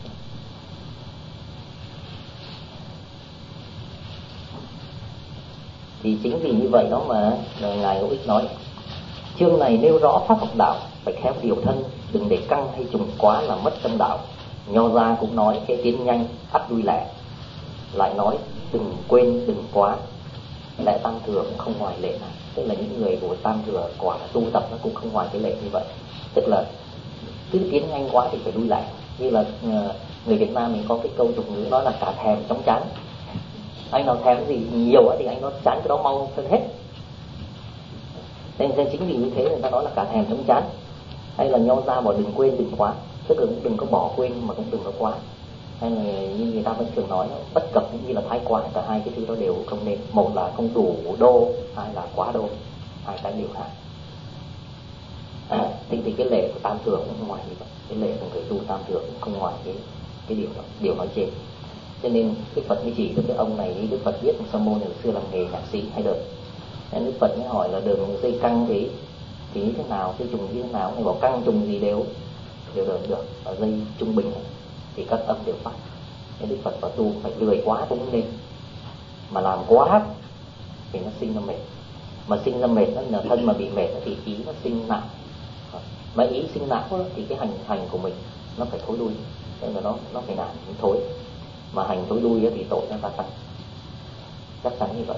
Thì chính vì như vậy đó mà ngài Ngũ Ích nói chương này nêu rõ pháp học đạo phải khéo điều thân, đừng để căng hay trùng quá là mất tâm đạo. Nho gia cũng nói cái tiến nhanh ắt lui lẻ, lại nói đừng quên đừng quá. Lẽ tam thừa cũng không ngoài lệ này, tức là những người của tam thừa quả tu tập nó cũng không ngoài cái lệ như vậy. Tức là cứ tiến nhanh quá thì phải lui lại. Như là người Việt Nam mình có cái câu tục ngữ nói là cả thèm chóng chán. Anh nào thèm cái gì nhiều thì anh nó chán cái đó mau hơn hết. Nên, nên chính vì như thế người ta nói là cả thèm chóng chán, hay là nho ra bảo đừng quên đừng quá, tức là cũng đừng có bỏ quên mà cũng đừng có quá, hay là như người ta vẫn thường nói bất cập cũng như là thái quá, cả hai cái thứ đó đều không nên. Một là không đủ đô, hai là quá đô, hai cái đều hại. À, thì, thì cái lệ của tam thừa cũng không ngoài như vậy, cái lệ của người tu tam thừa cũng không ngoài cái cái điều đó, điều nói trên. Cho nên Đức Phật mới chỉ được cái ông này, Đức Phật biết Sa môn này xưa làm nghề nhạc sĩ hay được. Nên Đức Phật mới hỏi là đường dây căng thì thì như thế nào, dây trùng như thế nào? Này bảo căng trùng gì đều đều được được, ở dây trung bình thì các âm đều phát. Nên Đức Phật bảo tu phải lười quá cũng nên, mà làm quá thì nó sinh ra mệt, mà sinh ra mệt nó thân mà bị mệt thì ý nó sinh nặng, mà ý sinh não thì cái hành hành của mình nó phải thối lui, nên là nó nó phải nản nó thối, mà hành thối lui thì tội nó gia tăng, chắc chắn như vậy.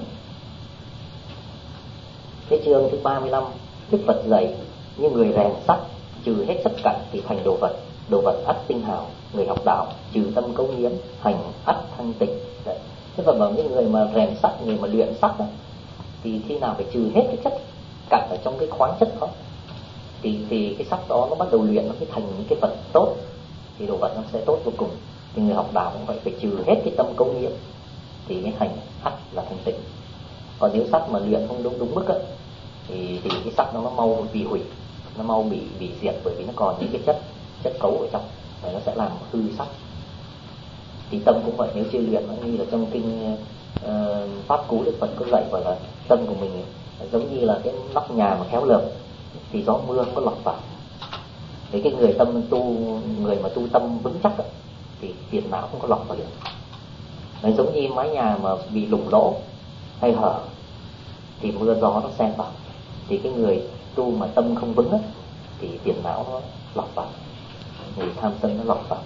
Cái chương thứ ba mươi lăm, Đức Phật dạy như người rèn sắt trừ hết chất cặn thì thành đồ vật, đồ vật ắt tinh hào, người học đạo trừ tâm cấu nhiễm, hành ắt thanh tịnh. Đấy. Thế và bảo những người mà rèn sắt, người mà luyện sắt đó, thì khi nào phải trừ hết cái chất cặn ở trong cái khoáng chất đó, thì thì cái sắt đó nó bắt đầu luyện, nó mới thành những cái vật tốt, thì đồ vật nó sẽ tốt vô cùng. Thì người học đạo cũng vậy, phải trừ hết cái tâm cấu nhiễm thì cái hành ắt là thanh tịnh. Còn nếu sắt mà luyện không đúng đúng mức á, thì thì cái sắt nó nó mau bị hủy, nó mau bị bị diệt, bởi vì nó còn những cái chất chất cấu ở trong, và nó sẽ làm hư sắt. Thì tâm cũng vậy, nếu chưa luyện, nó như là trong kinh uh, Pháp Cú Đức Phật có dạy gọi là tâm của mình giống như là cái nóc nhà mà khéo lợp, thì gió mưa không có lọt vào. Thì cái người tâm tu, người mà tu tâm vững chắc ấy, thì phiền não không có lọt vào được. Nó giống như mái nhà mà bị lủng lỗ hay hở thì mưa gió nó xen vào. Thì cái người tu mà tâm không vững ấy, thì phiền não nó lọt vào, người tham sân nó lọt vào.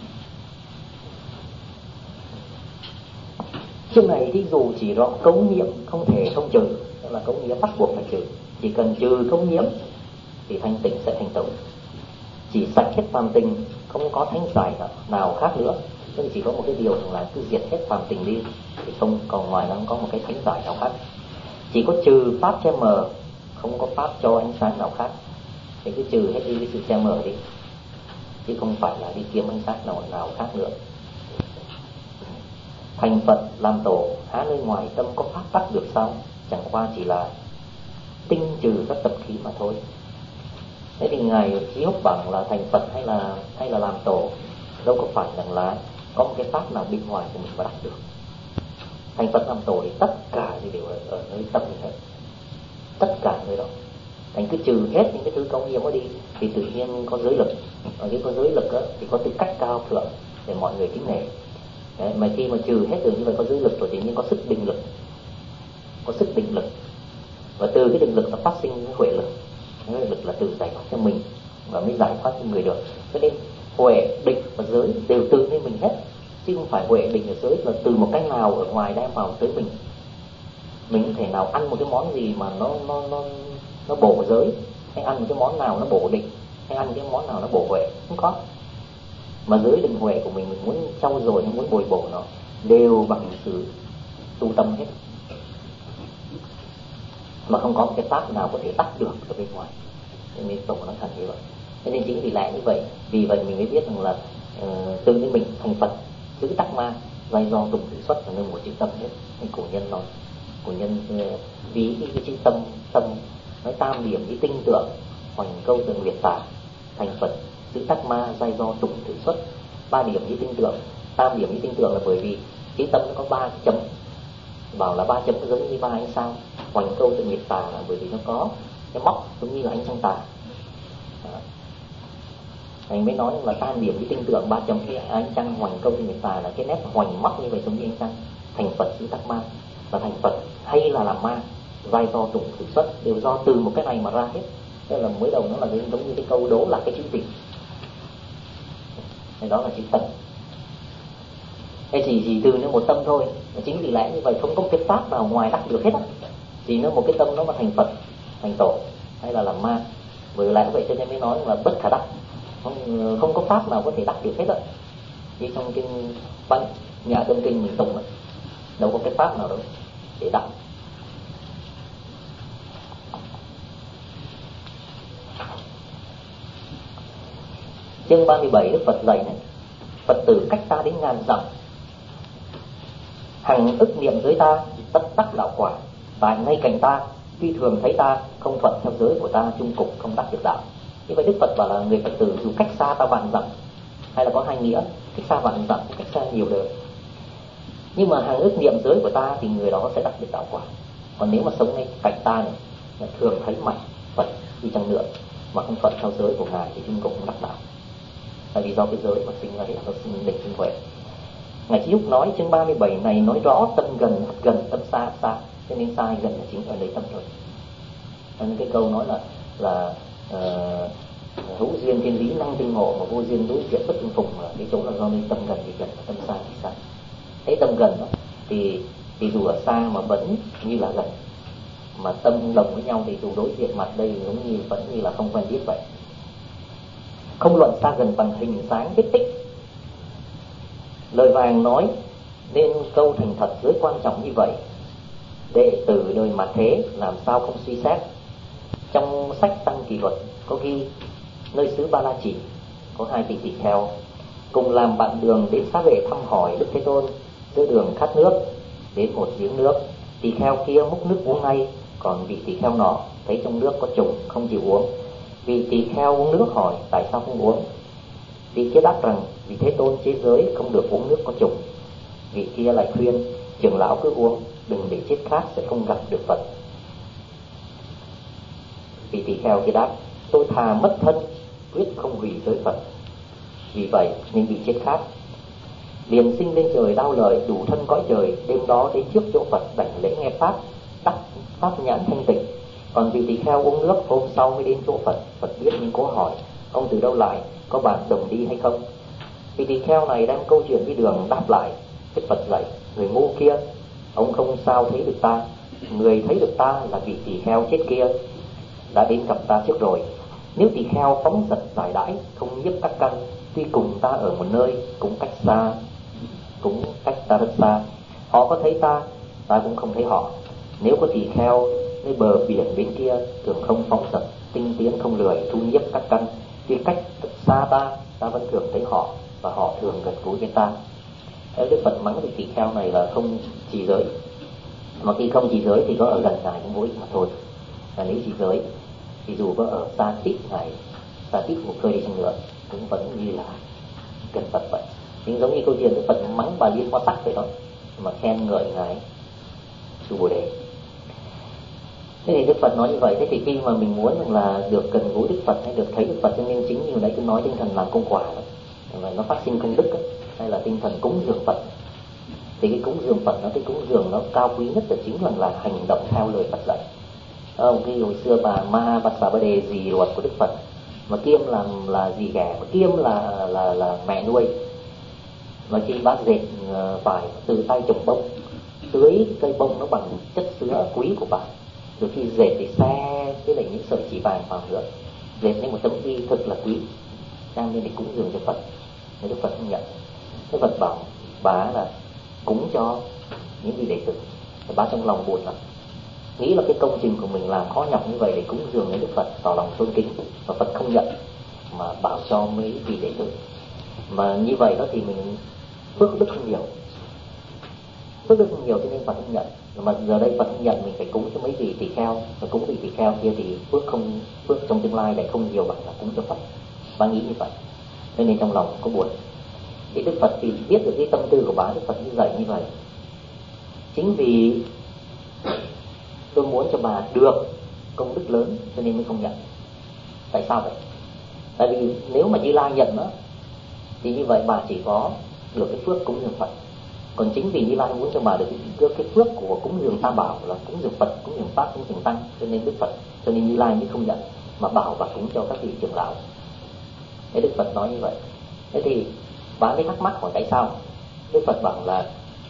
Chương này thì dù chỉ rõ cấu nhiễm không thể không trừ, tức là cấu nhiễm bắt buộc phải trừ. Chỉ cần trừ cấu nhiễm thì thanh tịnh sẽ thành tựu. Chỉ sạch hết phàm tình, không có thánh giải nào khác nữa. Nên chỉ có một cái điều là cứ diệt hết phàm tình đi, thì không còn ngoài nó không có một cái thánh giải nào khác. Chỉ có trừ pháp che mờ, không có pháp cho ánh sáng nào khác. Thì cứ trừ hết đi cái sự che mờ đi, chứ không phải là đi kiếm ánh sáng nào nào khác nữa. Thành Phật làm tổ, há nơi ngoài tâm có pháp tắc được sao? Chẳng qua chỉ là tinh trừ các tập khí mà thôi. Thế thì ngài Chí Húc bảo là thành Phật hay là hay là làm tổ, đâu có phải rằng là có một cái pháp nào bên ngoài của mình mà đắc được. Thành Phật làm tổ thì tất cả thì đều ở, ở nơi tâm mình hết, tất cả nơi đó. Thành cứ trừ hết những cái thứ công nhiễm đó đi, thì tự nhiên có giới lực. Ở cái có giới lực đó, thì có tư cách cao thượng để mọi người kính nể. Đấy, mà khi mà trừ hết được như vậy có giới lực rồi thì nhiên có sức định lực, có sức định lực, và từ cái định lực nó phát sinh cái huệ lực. Huệ lực là tự giải thoát cho mình và mới giải thoát cho người được. Cho nên huệ, định và giới đều từ nơi mình hết, chứ không phải huệ, định và giới là từ một cái nào ở ngoài đem vào tới mình. Mình không thể nào ăn một cái món gì mà nó nó nó nó bổ giới, hay ăn một cái món nào nó bổ định, hay ăn cái món nào nó bổ huệ, không có. Mà giới định huệ của mình, mình muốn trau dồi, mình muốn bồi bổ nó đều bằng sự tu tâm hết, mà không có một cái pháp nào có thể đắc được ở bên ngoài. Nên Tổ nó thành như vậy. Cho nên chính vì lại như vậy, vì vậy mình mới biết rằng là uh, từ đến mình thành Phật giữ tắc ma, giai do tùng tự xuất là nương một chữ tâm hết. Nên cổ nhân nói, cổ nhân uh, ví cái, cái chữ tâm, tâm nói tam điểm với tinh tượng, hoành câu từ nguyệt tả, thành Phật giữ tắc ma, giai do tùng tự xuất. Ba điểm với tinh tượng, tam điểm với tinh tượng là bởi vì chữ tâm nó có ba chấm, bảo là ba chấm giống như ba ánh sao. Hoành câu từ nguyệt tà là bởi vì nó có cái móc giống như là ánh trăng tà. Anh mới nói là tam điểm với tinh tượng, ba chấm cái ánh trăng, hoành câu từ nguyệt tà là cái nét hoành móc như vậy giống như ánh trăng. Thành Phật giữ tắc ma, và thành Phật hay là làm ma, vai do tùng thực xuất đều do từ một cái này mà ra hết. Thế là mới đầu nó là giống như cái câu đố là cái chữ gì, cái đó là chữ tâm. Hay chỉ chỉ từ nó một tâm thôi. Chính vì lẽ như vậy không có cái pháp nào ngoài đắc được hết á. Chỉ nó một cái tâm nó mà thành Phật, thành tổ hay là làm ma. Bởi lẽ vậy cho nên mới nói là bất khả đắc, không không có pháp nào có thể đắc được hết á. Như trong kinh Văn Nhã Tâm Kinh mình tụng ấy, đâu có cái pháp nào đâu để đắc. Chương ba mươi bảy Đức Phật dạy này: Phật tử cách ta đến ngàn dặm, hằng ức niệm giới ta, tất đắc đạo quả. Tại ngay cạnh ta, tuy thường thấy ta, không thuận theo giới của ta, chung cục không đắc được đạo. Như vậy Đức Phật bảo là người Phật tử dù cách xa ta vạn dặm, hay là có hai nghĩa, cách xa vạn dặm, cách xa nhiều đời, nhưng mà hằng ức niệm giới của ta thì người đó sẽ đắc được đạo quả. Còn nếu mà sống ngay cạnh ta này, là thường thấy mặt Phật đi chăng nữa mà không thuận theo giới của ngài thì chung cục không đắc đạo. Tại vì do cái giới mà sinh ra thì nó sinh định sinh huệ. Ngài Chí Húc nói chương ba mươi bảy này nói rõ tâm gần gần, tâm xa xa, cho nên xa gần là chính ở nơi tâm thôi. Nên cái câu nói là là uh, hữu duyên thiên lý năng tinh ngộ, mà vô duyên đối diện bất tương phùng, là cái chỗ là do nơi tâm gần thì gần, tâm xa thì xa. Thế tâm gần đó, thì thì dù ở xa mà vẫn như là gần, mà tâm đồng với nhau thì dù đối diện mặt đây giống như vẫn như là không quen biết vậy. Không luận xa gần bằng hình dáng vết tích. Lời vàng nói nên câu thành thật giới quan trọng như vậy. Đệ tử đời mà thế làm sao không suy xét. Trong sách Tăng Kỷ Luật có ghi nơi xứ Ba La Chỉ có hai vị tỳ kheo cùng làm bạn đường đến xá vệ thăm hỏi Đức Thế Tôn. Giữa đường khát nước, đến một giếng nước, tỳ kheo kia múc nước uống ngay, còn vị tỳ kheo nọ thấy trong nước có trùng không chịu uống. Vị tỳ kheo uống nước hỏi tại sao không uống. Vị kia đáp rằng vì Thế Tôn chế giới không được uống nước có trùng. Vị kia lại khuyên trưởng lão cứ uống, đừng để chết khát sẽ không gặp được Phật. Vị tỳ kheo kia đáp: tôi thà mất thân quyết không hủy giới Phật. Vì vậy nên bị chết khát. Liền sinh lên trời đau lời đủ thân cõi trời. Đêm đó đến trước chỗ Phật đảnh lễ nghe pháp, đắc pháp nhãn thanh tịnh. Còn vị tỳ kheo uống nước hôm sau mới đến chỗ Phật. Phật biết nhưng cố hỏi: ông từ đâu lại, có bạn đồng đi hay không? Vị tỳ kheo này đem câu chuyện đi đường đáp lại. Đức Phật dạy: người ngu kia, ông không sao thấy được ta. Người thấy được ta là vị tỳ kheo chết kia, đã đến gặp ta trước rồi. Nếu tỳ kheo phóng dật giải đãi, không nhiếp các căn, tuy cùng ta ở một nơi, cũng cách xa, cũng cách ta rất xa. Họ có thấy ta, ta cũng không thấy họ. Nếu có tỳ kheo nơi bờ biển bên kia, thường không phóng dật, tinh tiến không lười, thu nhiếp các căn, tuy cách thật xa ta, ta vẫn thường thấy họ, và họ thường gần gũi với ta. Đức Phật mắng vị tỳ kheo này là không trì giới. Mà khi không trì giới thì có ở gần ngài cũng vô ích mà thôi. Và nếu trì giới thì dù có ở xa tít ngài, xa tít một khơi đi chăng nữa, cũng vẫn như là gần Phật vậy. Nhưng giống như câu chuyện Đức Phật mắng bà Liên Hoa Tắc vậy đó, mà khen ngợi ngài Sư Bồ Đề. Thế thì Đức Phật nói như vậy. Thế thì khi mà mình muốn rằng là được gần gũi Đức Phật hay được thấy Đức Phật, cho nên chính như nãy tôi nói tinh thần làm công quả đó, và nó phát sinh công đức đó, hay là tinh thần cúng dường Phật. Thì cái cúng dường Phật nó, cái cúng dường nó cao quý nhất là chính là, là hành động theo lời Phật dạy. Ông khi hồi xưa bà Ma Bát Xà Ba Đề dì ruột của Đức Phật, mà Kiêm làm là dì ghẻ, mà Kiêm là là là mẹ nuôi. Mà khi bác dệt vải từ tay trồng bông, tưới cây bông nó bằng chất sữa quý của bà, rồi khi dệt thì xe với lại những sợi chỉ vàng vào nữa, dệt nên một tấm y thực là quý, đang nên để cúng dường cho Phật. Nên Đức Phật không nhận. Đức Phật bảo bà là cúng cho những vị đệ tử. Và bà trong lòng buồn lắm, nghĩ là cái công trình của mình làm khó nhọc như vậy để cúng dường đến Đức Phật, tỏ lòng tôn kính, và Phật không nhận mà bảo cho mấy vị đệ tử. Mà như vậy đó thì mình phước đức không nhiều, phước đức không nhiều cho nên Phật không nhận. Mà giờ đây Phật không nhận, mình phải cúng cho mấy vị tỳ kheo, và cúng vị tỳ kheo kia thì phước không, phước trong tương lai lại không nhiều bằng là cúng cho Phật. Bà nghĩ như vậy, cho nên trong lòng có buồn. Thì Đức Phật thì biết được cái tâm tư của bà, Đức Phật như dạy như vậy. Chính vì tôi muốn cho bà được công đức lớn cho nên mới không nhận. Tại sao vậy? Tại vì nếu mà Như Lai nhận đó, thì như vậy bà chỉ có được cái phước cúng dường Phật. Còn chính vì Như Lai muốn cho bà được cái, cái phước của cúng dường Tam Bảo là cúng dường Phật, cúng dường Pháp, cúng dường Tăng, cho nên Đức Phật, cho nên Như Lai mới không nhận mà bảo bà cúng cho các vị trưởng lão. Thế Đức Phật nói như vậy. Thế thì bà mới thắc mắc hỏi tại sao. Đức Phật bảo là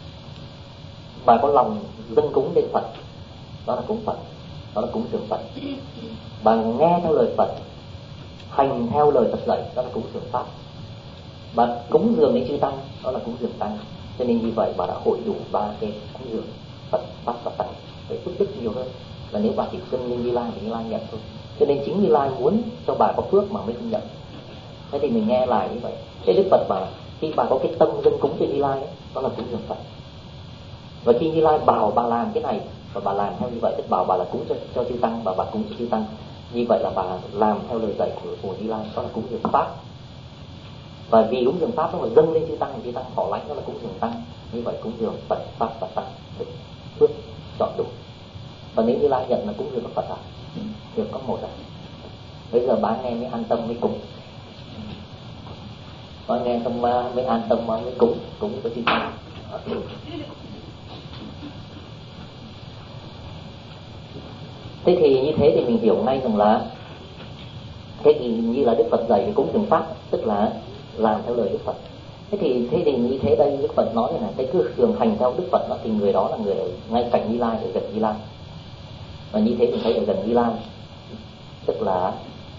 bà có lòng dâng cúng đến Phật, đó là cúng Phật, đó là cúng dường Phật. Bà nghe theo lời Phật, hành theo lời Phật dạy, đó là cúng dường Pháp. Bà cúng dường đến chư Tăng, đó là cúng dường Tăng. Cho nên như vậy bà đã hội đủ ba cái cúng dường Phật, Pháp và Tăng để phước đức nhiều hơn là nếu bà chỉ dâng lên Như Lai thì Như Lai nhận thôi. Cho nên chính Như Lai muốn cho bà có phước mà mới không nhận. Thế thì mình nghe lại như vậy. Thế Đức Phật bảo khi bà có cái tâm dâng cúng cho Như Lai ấy, đó là cúng dường Phật. Và khi Như Lai bảo bà làm cái này và bà làm theo như vậy, tức bảo bà là cúng cho cho chư tăng, và bà cúng cho chư tăng, như vậy là bà làm theo lời dạy của, của Như Lai, đó là cúng dường Pháp. Và vì cúng dường Pháp nó mà dâng lên chư tăng, chư tăng họ lãnh, đó là cúng dường tăng. Như vậy cúng dường Phật, Pháp và tăng được phước chọn đủ. Và nếu Như Lai nhận là cúng dường Phật à, được có một à, bây giờ bà nghe mới an tâm mới cúng, bà nghe xong mới an tâm mới cúng cúng cho chư tăng. Thế thì như thế thì mình hiểu ngay rằng là thế thì như là Đức Phật dạy về cúng dường Pháp, tức là làm theo lời Đức Phật. Thế thì thế thì như thế đây Đức Phật nói là cái cứ thường hành theo Đức Phật đó, thì người đó là người ở ngay cạnh Như Lai, ở gần Như Lai. Và như thế mình thấy ở gần Như Lai, tức là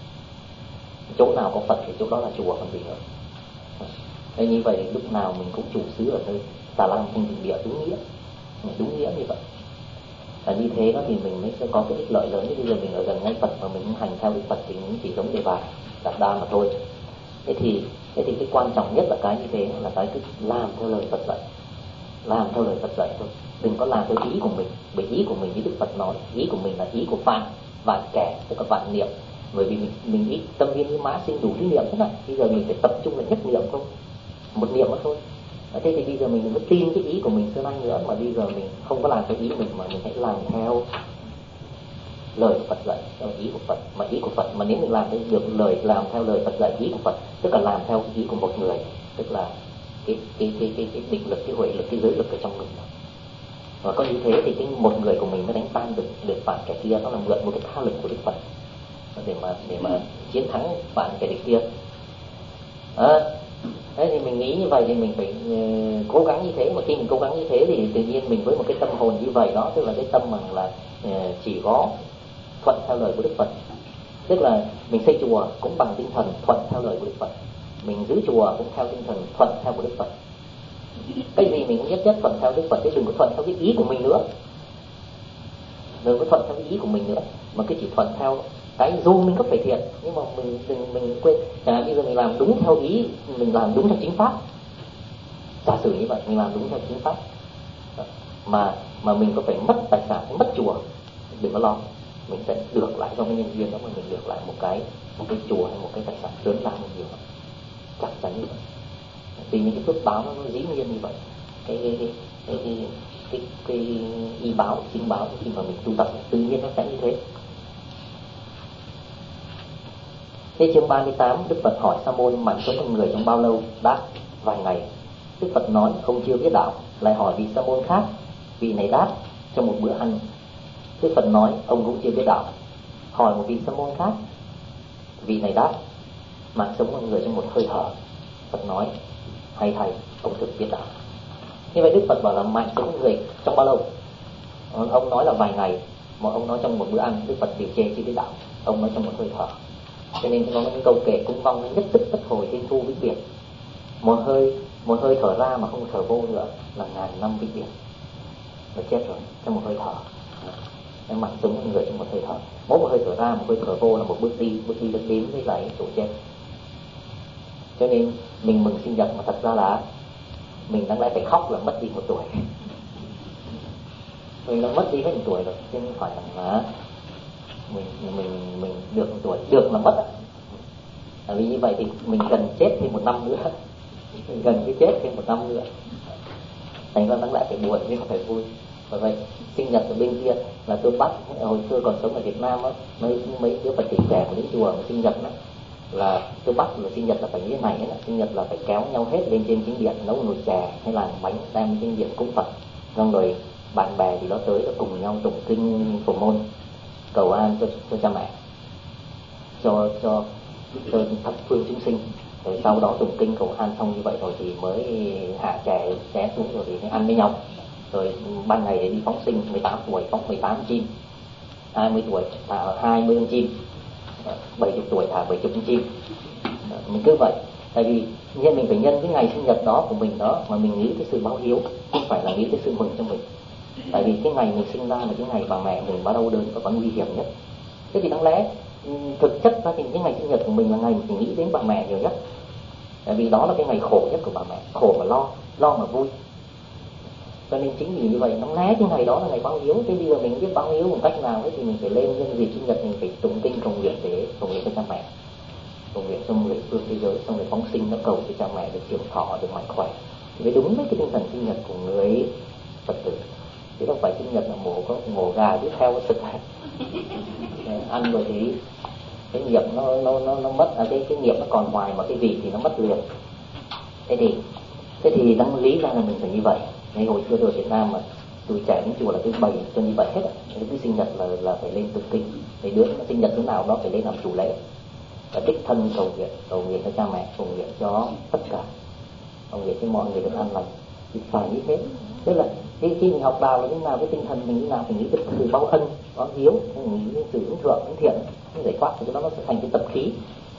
chỗ nào có Phật thì chỗ đó là chùa còn gì nữa. Thế như vậy lúc nào mình cũng chủ xứ ở nơi Xà Lam Thanh Tịnh Địa đúng nghĩa, đúng nghĩa như vậy. Và như thế đó thì mình mới sẽ có cái ích lợi lớn. Bây giờ mình ở gần ngay Phật mà mình hành theo Đức Phật thì mình chỉ giống Đề Bà, Đạt Đa mà thôi. Thế thì thế thì cái quan trọng nhất là cái như thế, là cái cứ làm theo lời Phật dạy, làm theo lời Phật dạy thôi, đừng có làm theo ý của mình. Bởi ý của mình như Đức Phật nói, ý của mình là ý của vạn vạn kẻ, tức là vạn niệm. Bởi vì mình mình nghĩ tâm viên như mã sinh đủ thứ niệm thế này, bây giờ mình phải tập trung là nhất niệm không, một niệm đó thôi. Thế thì bây giờ mình đừng có tin cái ý của mình xưa nay nữa, mà bây giờ mình không có làm theo ý mình, mà mình hãy làm theo lời của Phật dạy, theo ý của Phật. Mà ý của Phật, mà nếu mình làm được lời, làm theo lời Phật dạy, ý của Phật, tức là làm theo ý của một người, tức là cái cái cái cái, cái định lực, cái huệ lực, cái giới lực ở trong mình. Và có như thế thì cái một người của mình mới đánh tan được được vạn kẻ kia, đó là mượn một cái tha lực của Đức Phật để mà để mà chiến thắng vạn kẻ địch kia. À, thế thì mình nghĩ như vậy thì mình phải uh, cố gắng như thế. Mà khi mình cố gắng như thế thì tự nhiên mình với một cái tâm hồn như vậy đó, tức là cái tâm mà là uh, chỉ có thuận theo lời của Đức Phật. Tức là mình xây chùa cũng bằng tinh thần thuận theo lời của Đức Phật, mình giữ chùa cũng theo tinh thần thuận theo của Đức Phật. Cái gì mình cũng nhất nhất thuận theo Đức Phật, chứ đừng có thuận theo cái ý của mình nữa, đừng có thuận theo cái ý của mình nữa, mà cứ chỉ thuận theo cái dù mình có phải thiện, nhưng mà mình mình, mình quên. Chẳng hạn bây giờ mình làm đúng theo ý, mình làm đúng theo chính pháp, giả sử như vậy, mình làm đúng theo chính pháp, mà mà mình có phải mất tài sản, mất chùa, đừng có lo, mình sẽ được lại trong cái nhân duyên đó, mà mình được lại một cái một cái chùa hay một cái tài sản lớn lao hơn nhiều lắm, chắc chắn như vậy. Vì những cái phước báo nó, nó dĩ nhiên như vậy. Cái cái cái cái cái, cái, cái y báo, sinh báo khi mà mình tu tập tự nhiên nó sẽ như thế. Thế chương ba mươi tám, Đức Phật hỏi Sa môn mạng sống con người trong bao lâu? Đáp: vài ngày. Đức Phật nói: ông chưa biết đạo. Lại hỏi vị Sa môn khác, vị này đáp: trong một bữa ăn. Đức Phật nói: ông cũng chưa biết đạo. Hỏi một vị Sa môn khác, vị này đáp: mạng sống con người trong một hơi thở. Phật nói: hay thầy, ông thực biết đạo. Như vậy Đức Phật bảo là mạng sống con người trong bao lâu? Ông nói là vài ngày, mà ông nói trong một bữa ăn. Đức Phật điều chê chưa biết đạo, ông nói trong một hơi thở. Cho nên nó cái câu kệ cũng vong nó nhất tức bất hồi thiên thu vĩnh biệt. Một hơi một hơi thở ra mà không thở vô nữa là ngàn năm vĩnh biệt, là chết rồi trong một hơi thở. Nên mạng sống con người trong một hơi thở, mỗi một hơi thở ra, một hơi thở vô là một bước đi, bước đi bước đến với lại chỗ chết. Cho nên mình mừng sinh nhật mà thật ra là mình đang lại phải khóc là mất đi một tuổi. Mình đã mất đi hết một tuổi rồi, chứ không phải là mình mình mình được một tuổi, được là mất ạ. À, vì như vậy thì mình cần chết thêm một năm nữa, mình cần cái chết thêm một năm nữa. Thành ra đang lại phải buồn chứ không phải vui. Và vậy sinh nhật ở bên kia là tôi bắt hồi xưa còn sống ở Việt Nam á, mấy mấy đứa Phật tử trẻ của đến chùa mà sinh nhật đó, là tôi bắt là sinh nhật là phải như thế này ấy, sinh nhật là phải kéo nhau hết lên trên chính điện nấu nồi chè hay làm bánh đem trên điện cúng Phật, xong rồi bạn bè thì nó tới là cùng nhau tụng kinh Phổ Môn cầu an cho, cho cha mẹ, cho cho cho thập phương chúng sinh. Rồi sau đó tụng kinh cầu an xong như vậy rồi thì mới hạ chè xé xuống rồi thì mới ăn với nhau. Rồi ban ngày để đi phóng sinh, mười tám tuổi phóng mười tám chim, hai mươi tuổi thả hai mươi con chim, bảy mươi tuổi thả bảy mươi con chim. Mình cứ vậy, tại vì nhân mình phải nhân cái ngày sinh nhật đó của mình đó mà mình nghĩ cái sự báo hiếu, không phải là nghĩ cái sự mừng cho mình. Tại vì cái ngày mình sinh ra là cái ngày bà mẹ mình bắt đầu đơn và có nguy hiểm nhất. Thế thì đáng lẽ thực chất ra thì cái ngày sinh nhật của mình là ngày mình nghĩ đến bà mẹ nhiều nhất, tại vì đó là cái ngày khổ nhất của bà mẹ, khổ mà lo, lo mà vui. Cho nên chính vì như vậy, nó lẽ cái ngày đó là ngày báo hiếu. Thế bây giờ mình biết báo hiếu một cách nào ấy thì mình phải lên nhân dịp sinh nhật mình phải tụng kinh cầu nguyện để cầu nguyện cho cha mẹ, cầu nguyện cho người phương thế giới, xong rồi phóng sinh nó cầu cho cha mẹ được trường thọ, được mạnh khỏe, thì mới đúng với cái tinh thần sinh nhật của người Phật tử. Chứ không phải sinh nhật là mổ có mổ gà cứ theo cái thực ăn rồi thì cái nghiệp nó nó nó nó mất, à, cái cái nghiệp nó còn hoài mà cái vị thì nó mất liền. Thế thì thế thì đáng lý ra là mình phải như vậy. Ngày hồi xưa ở Việt Nam mà tuổi trẻ đến chùa là cứ bày cho như vậy hết á, cứ sinh nhật là là phải lên tụng kinh, thì đứa nó sinh nhật đứa nào đó phải lên làm chủ lễ, và đích thân cầu nguyện, cầu nguyện cho cha mẹ, cầu nguyện cho tất cả, cầu nguyện cho mọi người được an lành, thì phải như thế. Tức là khi, khi mình học đạo là như nào, cái tinh thần mình như nào, mình nghĩ được sự bao ân, báo hiếu, mình nghĩ sự hướng thượng, hướng thiện, nó giải thoát, thì cái đó nó sẽ thành cái tập khí.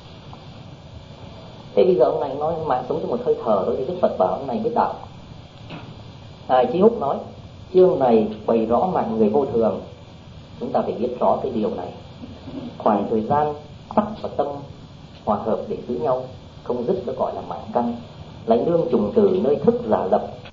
Thế bây giờ ông này nói mạng sống trong một hơi thở thôi, thì Đức Phật bảo ông này biết đạo. Ngài Chí Húc nói chương này bày rõ mạng người vô thường, chúng ta phải biết rõ cái điều này. Khoảng thời gian sắc và tâm hòa hợp để giữ nhau không dứt, nó gọi là mạng căn. Lãnh đương trùng từ nơi thức giả lập,